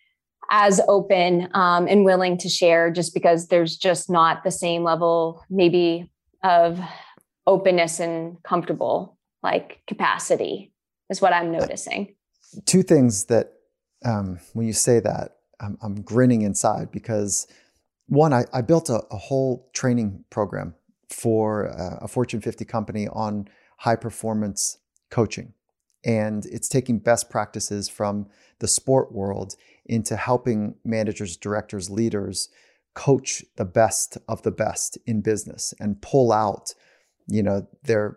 as open um, and willing to share, just because there's just not the same level maybe of openness and comfortable like capacity is what I'm noticing. Two things that um, when you say that, I'm, I'm grinning inside because one, I, I built a, a whole training program for a, a Fortune fifty company on high performance coaching. And it's taking best practices from the sport world into helping managers, directors, leaders coach the best of the best in business and pull out, you know, their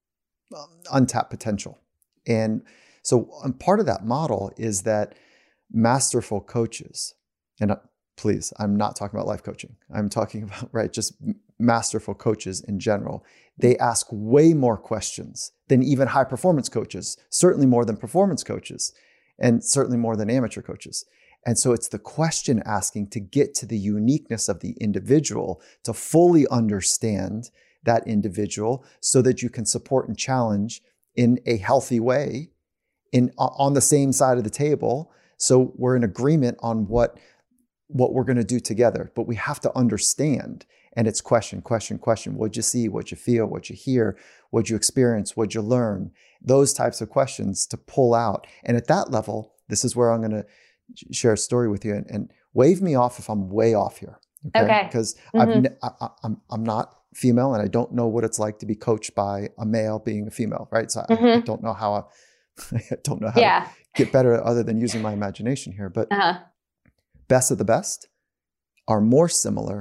untapped potential. And so um, part of that model is that masterful coaches, and uh, please, I'm not talking about life coaching. I'm talking about, right, just masterful coaches in general. They ask way more questions than even high performance coaches, certainly more than performance coaches, and certainly more than amateur coaches. And so it's the question asking to get to the uniqueness of the individual, to fully understand that individual so that you can support and challenge in a healthy way in on the same side of the table. So we're in agreement on what, what we're going to do together, but we have to understand. And it's question, question, question. What'd you see? What'd you feel? What'd you hear? What'd you experience? What'd you learn? Those types of questions to pull out. And at that level, this is where I'm going to share a story with you, and, and wave me off if I'm way off here. Okay. Because Mm-hmm. I've, I, I'm, I'm not female, and I don't know what it's like to be coached by a male being a female, right? So Mm-hmm. I, I don't know how I, I don't know how Yeah. to get better other than using my imagination here. But Uh-huh. best of the best are more similar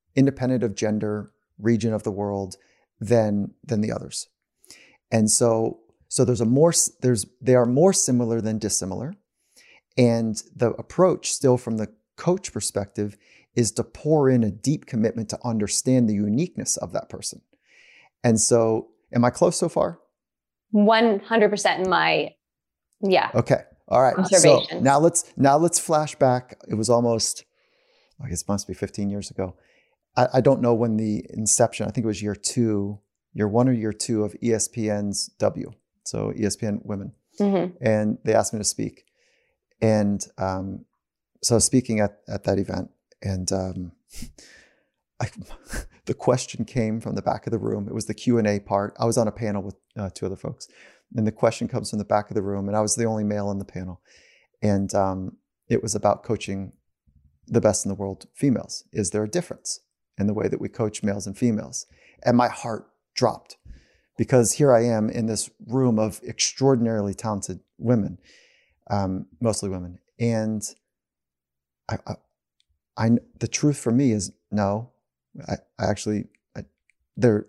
independent of gender, region of the world than than the others. And so so there's a more there's they are more similar than dissimilar. And the approach still from the coach perspective is to pour in a deep commitment to understand the uniqueness of that person. And so am I close so far? one hundred percent in my, yeah. Okay. All right. So now let's, now let's flash back. It was almost, I guess it must be fifteen years ago. I, I don't know when the inception, I think it was year two, year one or year two of E S P N's W. So E S P N Women. Mm-hmm. And they asked me to speak. And um, so I was speaking at, at that event, and um, I, the question came from the back of the room. It was the Q and A part. I was on a panel with uh, two other folks, and the question comes from the back of the room, and I was the only male in the panel. And um, it was about coaching the best in the world females. Is there a difference in the way that we coach males and females? And my heart dropped, because here I am in this room of extraordinarily talented women. Um, mostly women. And I, I, I, the truth for me is no, I, I actually, I, they're,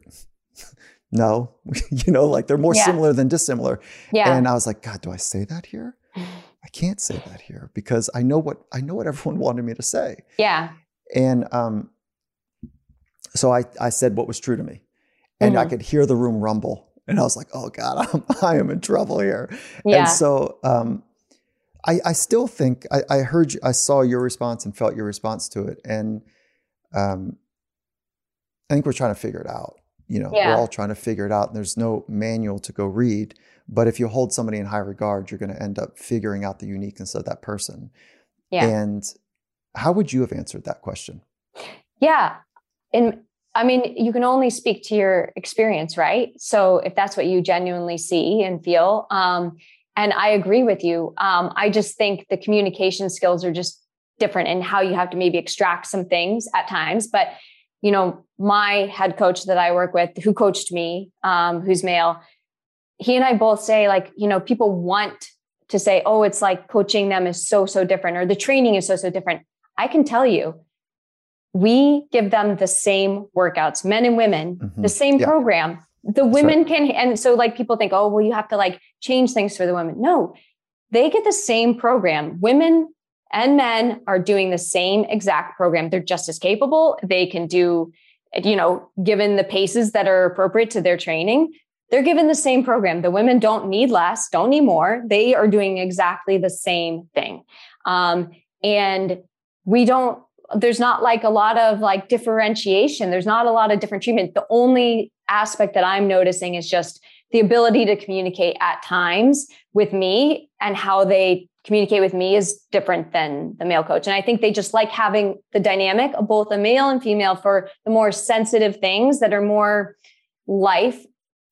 no, you know, like they're more yeah. similar than dissimilar. Yeah. And I was like, God, do I say that here? I can't say that here, because I know what, I know what everyone wanted me to say. Yeah. And, um, so I, I said what was true to me, and mm-hmm. I could hear the room rumble, and I was like, oh God, I'm, I am in trouble here. Yeah. And so, um, I, I still think I, I heard you, I saw your response and felt your response to it, and um, I think we're trying to figure it out. You know, yeah. we're all trying to figure it out. And there's no manual to go read, but if you hold somebody in high regard, you're going to end up figuring out the uniqueness of that person. Yeah. And how would you have answered that question? Yeah, and I mean, you can only speak to your experience, right? So if that's what you genuinely see and feel. Um, And I agree with you. Um, I just think the communication skills are just different in how you have to maybe extract some things at times. But, you know, my head coach that I work with, who coached me, um, who's male, he and I both say, like, you know, people want to say, oh, it's like coaching them is so, so different, or the training is so, so different. I can tell you, we give them the same workouts, men and women, mm-hmm. the same yeah. program. The women right. can, and so like people think, oh, well, you have to like change things for the women. No, they get the same program. Women and men are doing the same exact program. They're just as capable. They can do, you know, given the paces that are appropriate to their training, they're given the same program. The women don't need less, don't need more. They are doing exactly the same thing. Um, and we don't, there's not like a lot of like differentiation. There's not a lot of different treatment. The only aspect that I'm noticing is just the ability to communicate at times with me, and how they communicate with me is different than the male coach. And I think they just like having the dynamic of both a male and female for the more sensitive things that are more life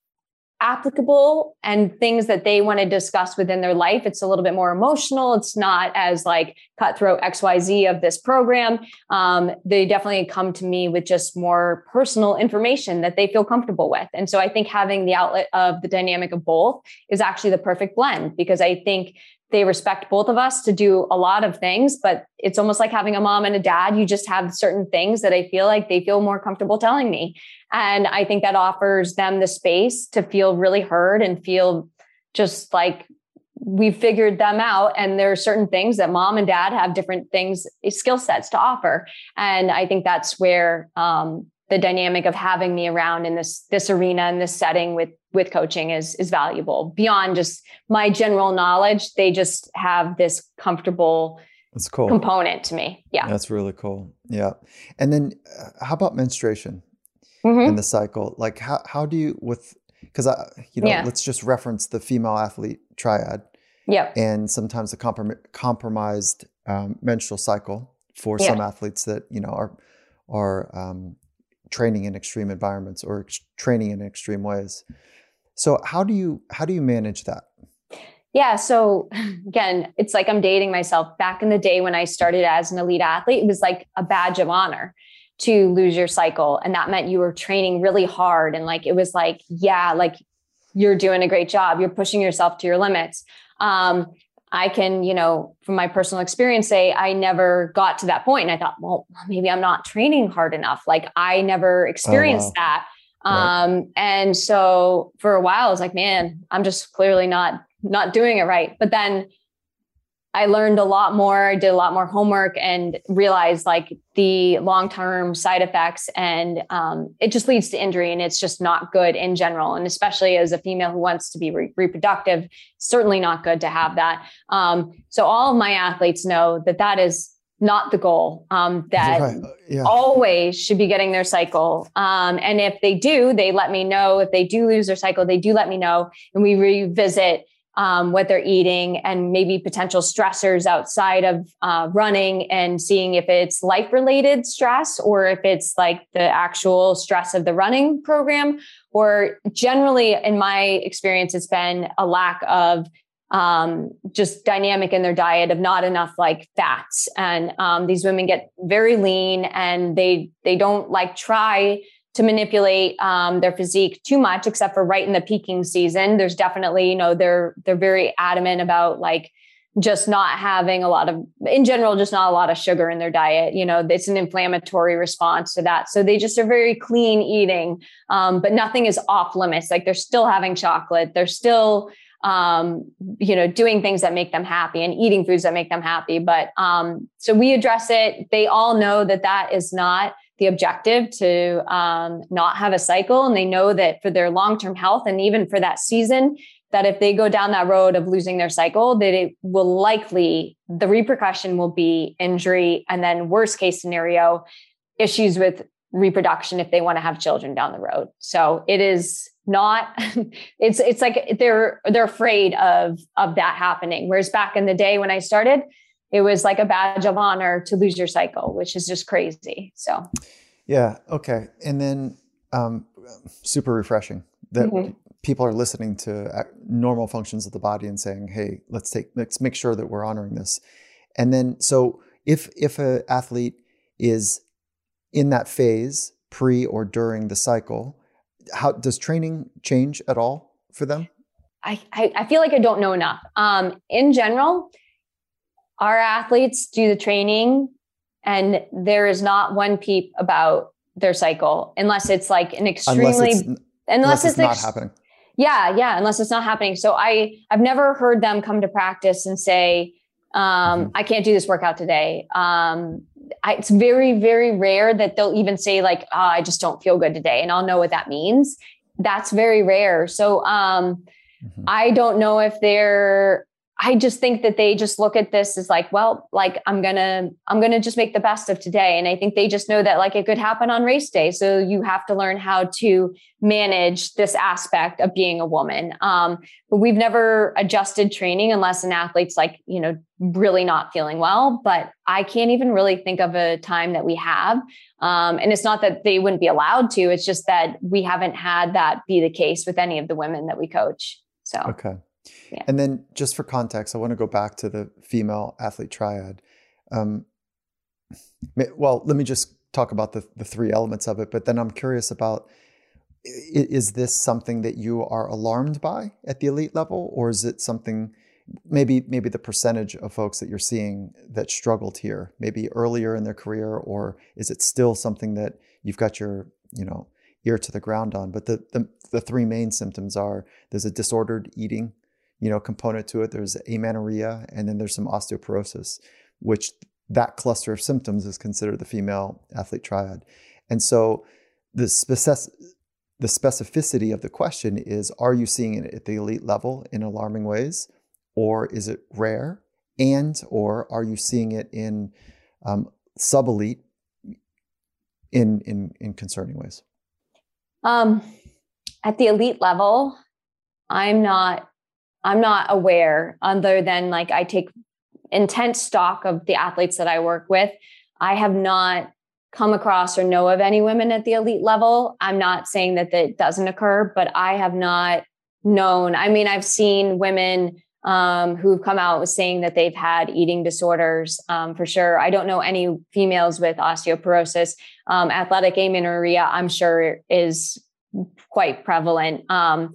applicable and things that they want to discuss within their life. It's a little bit more emotional. It's not as like cutthroat X Y Z of this program. Um, they definitely come to me with just more personal information that they feel comfortable with. And so I think having the outlet of the dynamic of both is actually the perfect blend, because I think they respect both of us to do a lot of things, but it's almost like having a mom and a dad. You just have certain things that I feel like they feel more comfortable telling me. And I think that offers them the space to feel really heard and feel just like we've figured them out. And there are certain things that mom and dad have different things, skill sets to offer. And I think that's where um, the dynamic of having me around in this, this arena and this setting with, with coaching is, is valuable beyond just my general knowledge. They just have this comfortable That's cool. component to me. Yeah. That's really cool. Yeah. And then uh, how about menstruation mm-hmm. in the cycle? Like how, how do you with, cause I, you know, yeah. let's just reference the female athlete triad. Yeah. And sometimes the comprom- compromised um, menstrual cycle for yeah. some athletes that, you know, are, are um, training in extreme environments or ex- training in extreme ways. So how do you, how do you manage that? Yeah. So again, it's like I'm dating myself. Back in the day when I started as an elite athlete, it was like a badge of honor to lose your cycle. And that meant you were training really hard. And like, it was like, yeah, like you're doing a great job. You're pushing yourself to your limits. Um, I can, you know, from my personal experience, say I never got to that point. And I thought, well, maybe I'm not training hard enough. Like I never experienced Oh, wow. that. Right. Um, and so for a while, I was like, man, I'm just clearly not, not doing it right. But then I learned a lot more, I did a lot more homework and realized like the long-term side effects, and um, it just leads to injury, and it's just not good in general. And especially as a female who wants to be re- reproductive, certainly not good to have that. Um, so all of my athletes know that that is not the goal, um, that Right. Uh, yeah. always should be getting their cycle. Um, and if they do, they let me know. If they do lose their cycle, they do let me know, and we revisit Um, what they're eating and maybe potential stressors outside of uh, running, and seeing if it's life-related stress or if it's like the actual stress of the running program. Or generally, in my experience, it's been a lack of um, just dynamic in their diet, of not enough like fats. And um, these women get very lean, and they they don't like try to manipulate um, their physique too much, except for right in the peaking season. There's definitely, you know, they're, they're very adamant about like just not having a lot of, in general, just not a lot of sugar in their diet. You know, it's an inflammatory response to that. So they just are very clean eating, um, but nothing is off limits. Like they're still having chocolate. They're still, um, you know, doing things that make them happy and eating foods that make them happy. But um, so we address it. They all know that that is not the objective, to um, not have a cycle. And they know that for their long-term health, and even for that season, that if they go down that road of losing their cycle, that it will likely, the repercussion will be injury. And then worst case scenario, issues with reproduction if they want to have children down the road. So it is not, it's, it's like they're, they're afraid of, of that happening. Whereas back in the day when I started, it was like a badge of honor to lose your cycle, which is just crazy. So, yeah. Okay. And then, um, super refreshing that mm-hmm. people are listening to normal functions of the body and saying, hey, let's take, let's make sure that we're honoring this. And then, so if, if an athlete is in that phase pre or during the cycle, how does training change at all for them? I, I, I feel like I don't know enough. Um, in general, our athletes do the training, and there is not one peep about their cycle, unless it's like an extremely, unless it's, unless, unless it's, it's not ex- happening. Yeah. Yeah. Unless it's not happening. So I, I've never heard them come to practice and say, um, mm-hmm. I can't do this workout today. Um, I, it's very, very rare that they'll even say like, oh, I just don't feel good today, and I'll know what that means. That's very rare. So um, mm-hmm. I don't know if they're, I just think that they just look at this as like, well, like I'm going to, I'm going to just make the best of today. And I think they just know that like it could happen on race day. So you have to learn how to manage this aspect of being a woman. Um, but we've never adjusted training unless an athlete's like, you know, really not feeling well, but I can't even really think of a time that we have. Um, and it's not that they wouldn't be allowed to, it's just that we haven't had that be the case with any of the women that we coach. So, okay. Yeah. And then just for context, I want to go back to the female athlete triad. Um, well, let me just talk about the, the three elements of it, but then I'm curious about, is this something that you are alarmed by at the elite level, or is it something, maybe, maybe the percentage of folks that you're seeing that struggled here, maybe earlier in their career, or is it still something that you've got your, you know, ear to the ground on? But the, the, the three main symptoms are, there's a disordered eating, you know, component to it. There's amenorrhea, and then there's some osteoporosis, which that cluster of symptoms is considered the female athlete triad. And so the specific, the specificity of the question is, are you seeing it at the elite level in alarming ways, or is it rare? And, or are you seeing it in um, sub-elite in, in, in concerning ways? Um, at the elite level, I'm not I'm not aware, other than like I take intense stock of the athletes that I work with. I have not come across or know of any women at the elite level. I'm not saying that that doesn't occur, but I have not known. I mean, I've seen women um, who've come out with saying that they've had eating disorders, um, for sure. I don't know any females with osteoporosis. Um, athletic amenorrhea, I'm sure, is quite prevalent. Um,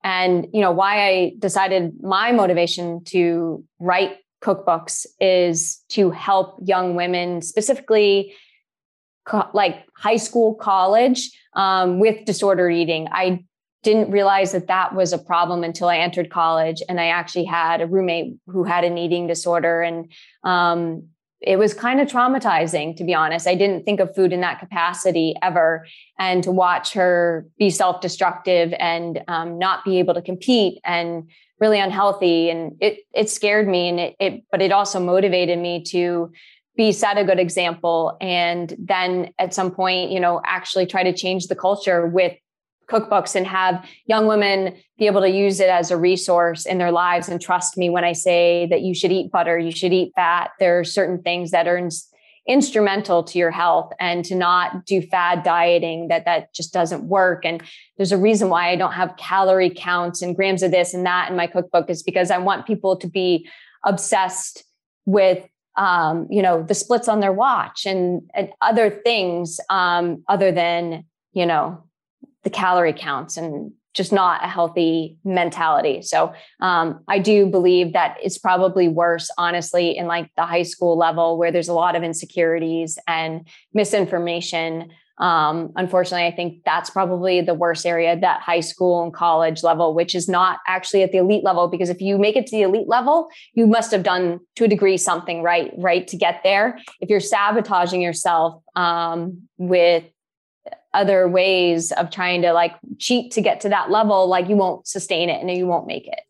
And, you know, why I decided my motivation to write cookbooks is to help young women, specifically co- like high school, college, um, with disordered eating. I didn't realize that that was a problem until I entered college, and I actually had a roommate who had an eating disorder, and um, it was kind of traumatizing, to be honest. I didn't think of food in that capacity ever, and to watch her be self-destructive and um, not be able to compete and really unhealthy, and it it scared me, and it, it but it also motivated me to be set a good example, and then at some point, you know, actually try to change the culture with cookbooks and have young women be able to use it as a resource in their lives and trust me when I say that you should eat butter, you should eat fat. There are certain things that are in, instrumental to your health, and to not do fad dieting, that that just doesn't work. And there's a reason why I don't have calorie counts and grams of this and that in my cookbook, is because I want people to be obsessed with um, you know, the splits on their watch and, and other things um, other than, you know, the calorie counts, and just not a healthy mentality. So um, I do believe that it's probably worse, honestly, in like the high school level, where there's a lot of insecurities and misinformation. Um, unfortunately, I think that's probably the worst area, that high school and college level, which is not actually at the elite level, because if you make it to the elite level, you must have done to a degree something right, right to get there. If you're sabotaging yourself um, with other ways of trying to like cheat to get to that level, like you won't sustain it and you won't make it.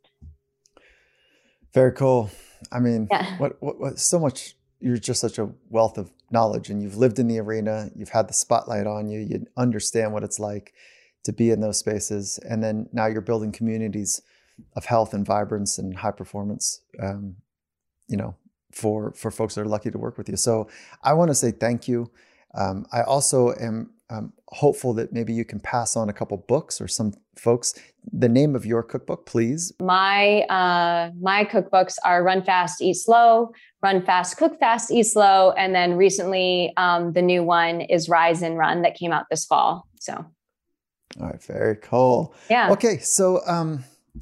Very cool. I mean, yeah. what, what, what, so much, you're just such a wealth of knowledge, and you've lived in the arena, you've had the spotlight on you, you understand what it's like to be in those spaces. And then now you're building communities of health and vibrance and high performance, um, you know, for, for folks that are lucky to work with you. So I want to say thank you. Um, I also am um, hopeful that maybe you can pass on a couple books or some folks. The name of your cookbook, please. My uh, my cookbooks are Run Fast, Eat Slow, Run Fast, Cook Fast, Eat Slow, and then recently um, the new one is Rise and Run that came out this fall. So, all right, very cool. Yeah. Okay, so um,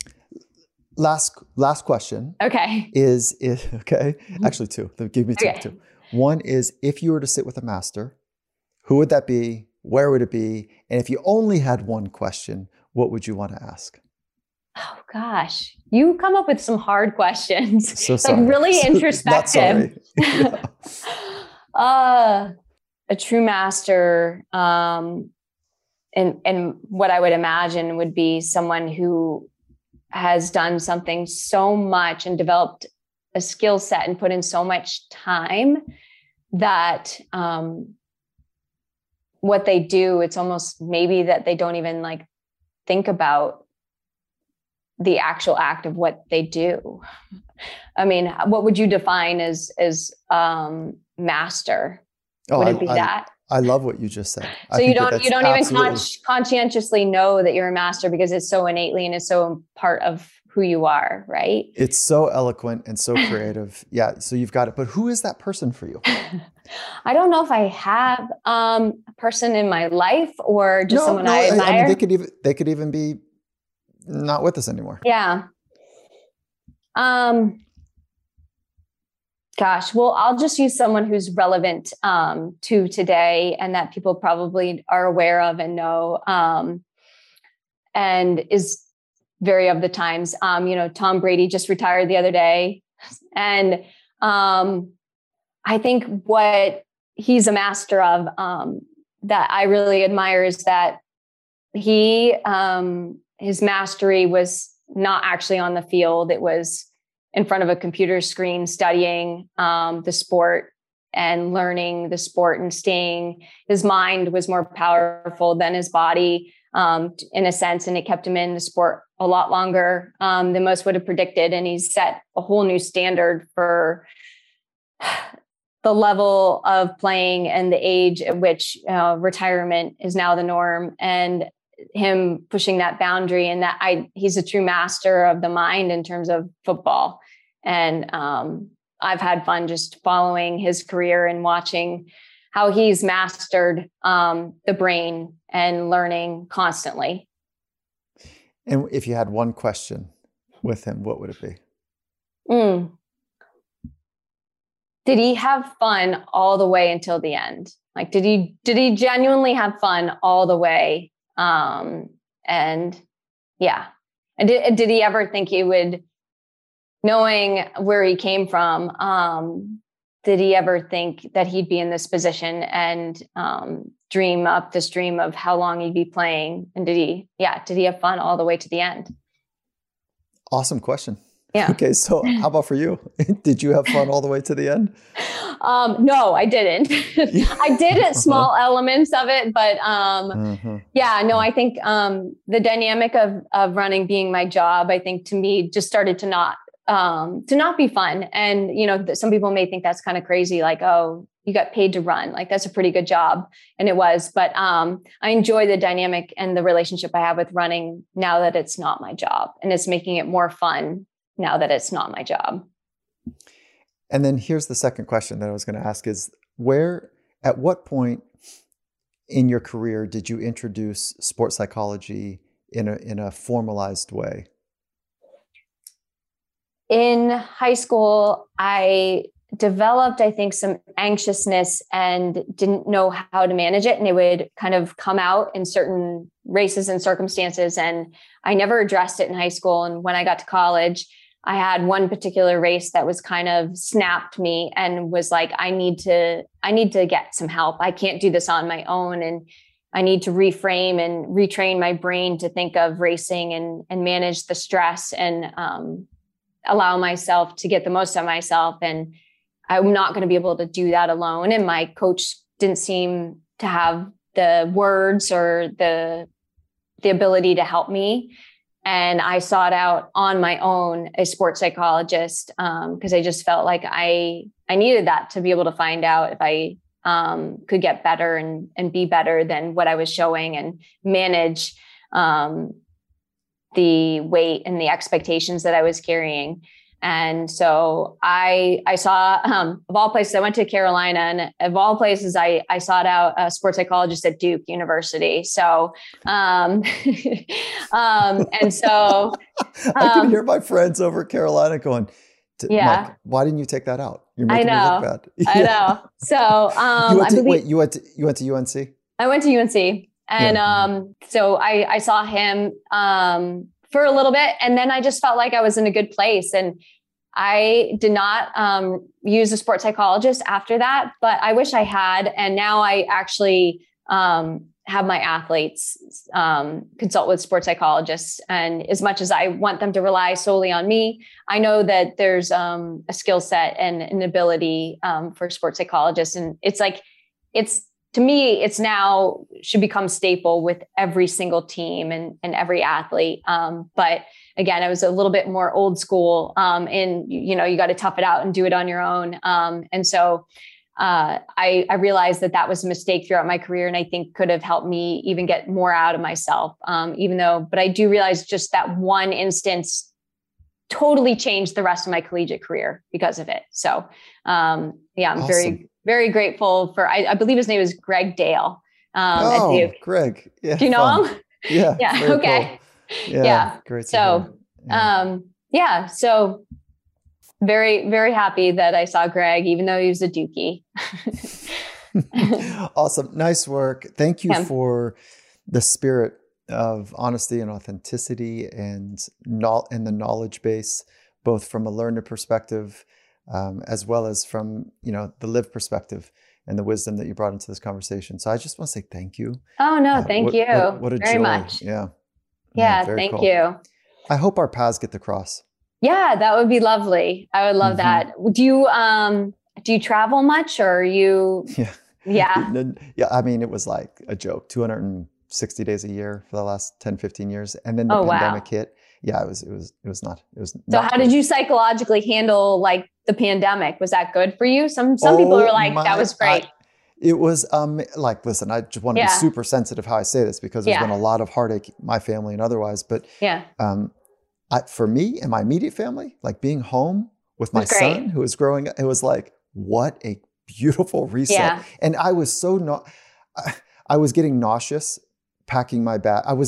last last question. Okay. Is is okay? Actually, two. Give me two. Okay. Two. One is, if you were to sit with a master, who would that be? Where would it be? And if you only had one question, what would you want to ask? Oh gosh, you come up with some hard questions. So it's sorry. like really So, introspective. yeah. uh, a true master, um, and and what I would imagine would be someone who has done something so much and developed a skill set and put in so much time that um, what they do, it's almost maybe that they don't even like think about the actual act of what they do. I mean, what would you define as, as um, master? Oh, would I, it be I, that? I love what you just said. So I you think don't, that you don't absolutely... even con- conscientiously know that you're a master because it's so innately and it's so part of who you are, right? It's so eloquent and so creative. Yeah. So you've got it. But who is that person for you? I don't know if I have um, a person in my life or just no, someone no, I admire. I mean, they could even they could even be not with us anymore. Yeah. Um. Gosh, well, I'll just use someone who's relevant um, to today and that people probably are aware of and know, um, and is very of the times. Um, you know, Tom Brady just retired the other day, and um, I think what he's a master of um, that I really admire is that he um, his mastery was not actually on the field; it was in front of a computer screen, studying um, the sport and learning the sport and staying. His mind was more powerful than his body, um, in a sense, and it kept him in the sport a lot longer um, than most would have predicted. And he's set a whole new standard for the level of playing and the age at which uh, retirement is now the norm. And him pushing that boundary, and that I, he's a true master of the mind in terms of football. And um, I've had fun just following his career and watching how he's mastered um, the brain and learning constantly. And if you had one question with him, what would it be? Mm. Did he have fun all the way until the end? Like, did he, did he genuinely have fun all the way? Um, and yeah. And did, did he ever think he would, knowing where he came from, um, did he ever think that he'd be in this position and um, dream up this dream of how long he'd be playing? And did he, yeah, did he have fun all the way to the end? Awesome question. Yeah. Okay. So how about for you? Did you have fun all the way to the end? Um, no, I didn't. I did at small uh-huh. elements of it, but um, uh-huh. yeah, no, I think um, the dynamic of of running being my job, I think to me just started to not um, to not be fun. And, you know, some people may think that's kind of crazy. Like, oh, you got paid to run. Like, that's a pretty good job. And it was, but um, I enjoy the dynamic and the relationship I have with running now that it's not my job, and it's making it more fun now that it's not my job. And then here's the second question that I was going to ask is where, at what point in your career did you introduce sports psychology in a, in a formalized way? In high school, I developed, I think, some anxiousness and didn't know how to manage it. And it would kind of come out in certain races and circumstances. And I never addressed it in high school. And when I got to college, I had one particular race that was kind of snapped me and was like, I need to, I need to get some help. I can't do this on my own. And I need to reframe and retrain my brain to think of racing and, and manage the stress and um, allow myself to get the most out of myself. And I'm not going to be able to do that alone. And my coach didn't seem to have the words or the, the ability to help me. And I sought out on my own a sports psychologist because um, I just felt like I I needed that to be able to find out if I um, could get better and and be better than what I was showing and manage um, the weight and the expectations that I was carrying. And so I I saw, um, of all places, I went to Carolina, and of all places, I, I sought out a sports psychologist at Duke University. So, um, um, and so. Um, I can hear my friends over at Carolina going, yeah. Mike, why didn't you take that out? You're making I know, me look bad. I know. So, um, you went to, I believe, wait, you went to, you went to U N C? I went to U N C. And yeah. um, so I, I saw him um, for a little bit, and then I just felt like I was in a good place. And I did not um, use a sports psychologist after that, but I wish I had. And now I actually um, have my athletes um, consult with sports psychologists. And as much as I want them to rely solely on me, I know that there's um, a skill set and an ability um, for sports psychologists. And it's like, it's, to me, it's now should become staple with every single team and, and every athlete. Um, but again, I was a little bit more old school um, and, you know, you got to tough it out and do it on your own. Um, and so uh, I, I realized that that was a mistake throughout my career, and I think could have helped me even get more out of myself, um, even though, but I do realize just that one instance totally changed the rest of my collegiate career because of it. So um, yeah, I'm awesome. very, very grateful for, I, I believe his name is Greg Dale. Um, oh, at Duke. Greg. Yeah, do you know fun. him? Yeah. Yeah. Okay. Cool. Yeah, yeah. Great. So, yeah. um, yeah. So very, very happy that I saw Greg, even though he was a Dookie. Awesome. Nice work. Thank you yeah. for the spirit of honesty and authenticity and no- and the knowledge base, both from a learner perspective, um, as well as from, you know, the lived perspective and the wisdom that you brought into this conversation. So I just want to say thank you. Oh, no, Uh, thank what, you what, what a very joy. much. Yeah. Yeah. very thank cool. you. I hope our paths get to cross. Yeah, that would be lovely. I would love Mm-hmm. that. Do you, um, do you travel much, or are you? Yeah. Yeah. Yeah. I mean, it was like a joke, two hundred sixty days a year for the last ten, fifteen years. And then the Oh, pandemic wow. hit. Yeah, it was, it was, it was not, it was So not how great. did you psychologically handle like the pandemic? Was that good for you? Some, some people Oh were like, my- that was great. I- It was um like, listen, I just want to Yeah. be super sensitive how I say this, because there's Yeah. been a lot of heartache, my family and otherwise. But Yeah. um, I, for me and my immediate family, like being home with my That's great. son who was growing up, it was like, what a beautiful reset. Yeah. And I was so, no, I, I was getting nauseous packing my bag. I was not,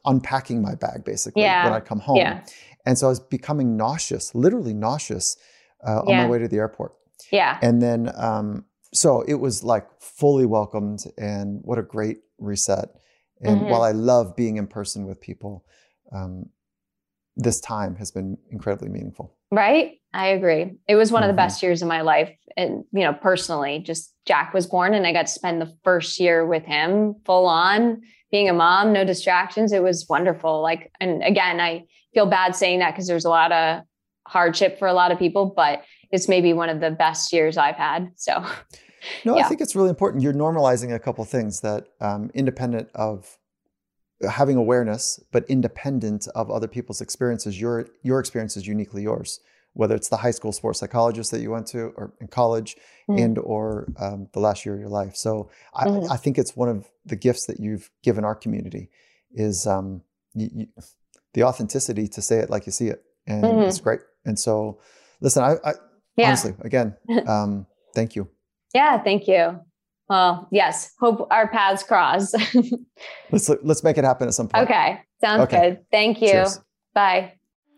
unpacking my bag basically yeah. when I come home. Yeah. And so I was becoming nauseous, literally nauseous uh, yeah. on my way to the airport. Yeah. And then, um, so it was like fully welcomed, and what a great reset. And Mm-hmm. while I love being in person with people, um, this time has been incredibly meaningful. Right. I agree. It was one mm-hmm. of the best years of my life. And, you know, personally, just Jack was born and I got to spend the first year with him full on being a mom, no distractions. It was wonderful. Like, and again, I feel bad saying that because there's a lot of hardship for a lot of people, but it's maybe one of the best years I've had. So, no, yeah. I think it's really important. You're normalizing a couple of things that um, independent of having awareness, but independent of other people's experiences, your your experience is uniquely yours. Whether it's the high school sports psychologist that you went to, or in college, mm-hmm. and or um, the last year of your life. So I, mm-hmm. I think it's one of the gifts that you've given our community is um, you, you, the authenticity to say it like you see it, and mm-hmm. it's great. And so, listen, I, I yeah. honestly, again, um, thank you. Yeah, thank you. Well, yes. Hope our paths cross. let's let's make it happen at some point. Okay, sounds okay. good. Thank you. Cheers. Bye.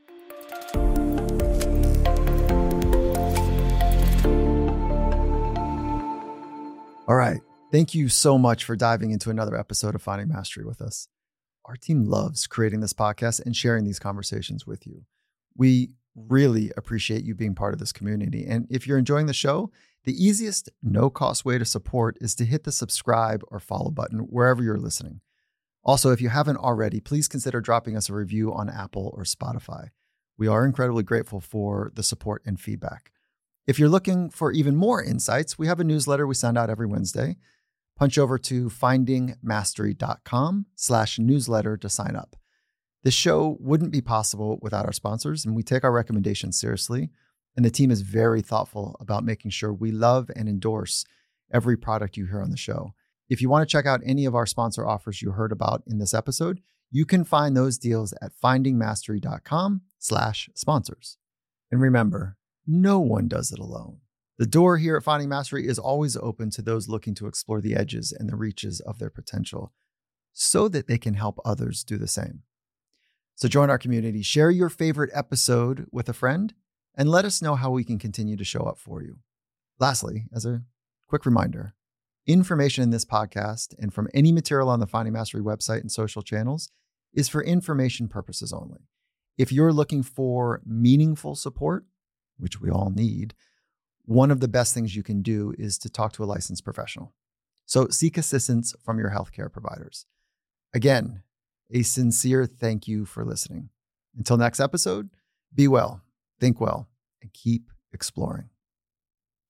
All right. Thank you so much for diving into another episode of Finding Mastery with us. Our team loves creating this podcast and sharing these conversations with you. We really appreciate you being part of this community. And if you're enjoying the show, the easiest, no-cost way to support is to hit the subscribe or follow button wherever you're listening. Also, if you haven't already, please consider dropping us a review on Apple or Spotify. We are incredibly grateful for the support and feedback. If you're looking for even more insights, we have a newsletter we send out every Wednesday. Punch over to findingmastery.com slash newsletter to sign up. This show wouldn't be possible without our sponsors, and we take our recommendations seriously. And the team is very thoughtful about making sure we love and endorse every product you hear on the show. If you want to check out any of our sponsor offers you heard about in this episode, you can find those deals at findingmastery.com slash sponsors. And remember, no one does it alone. The door here at Finding Mastery is always open to those looking to explore the edges and the reaches of their potential so that they can help others do the same. So join our community, share your favorite episode with a friend, and let us know how we can continue to show up for you. Lastly, as a quick reminder, information in this podcast and from any material on the Finding Mastery website and social channels is for information purposes only. If you're looking for meaningful support, which we all need, one of the best things you can do is to talk to a licensed professional. So seek assistance from your healthcare providers. Again, a sincere thank you for listening. Until next episode, be well, think well, and keep exploring.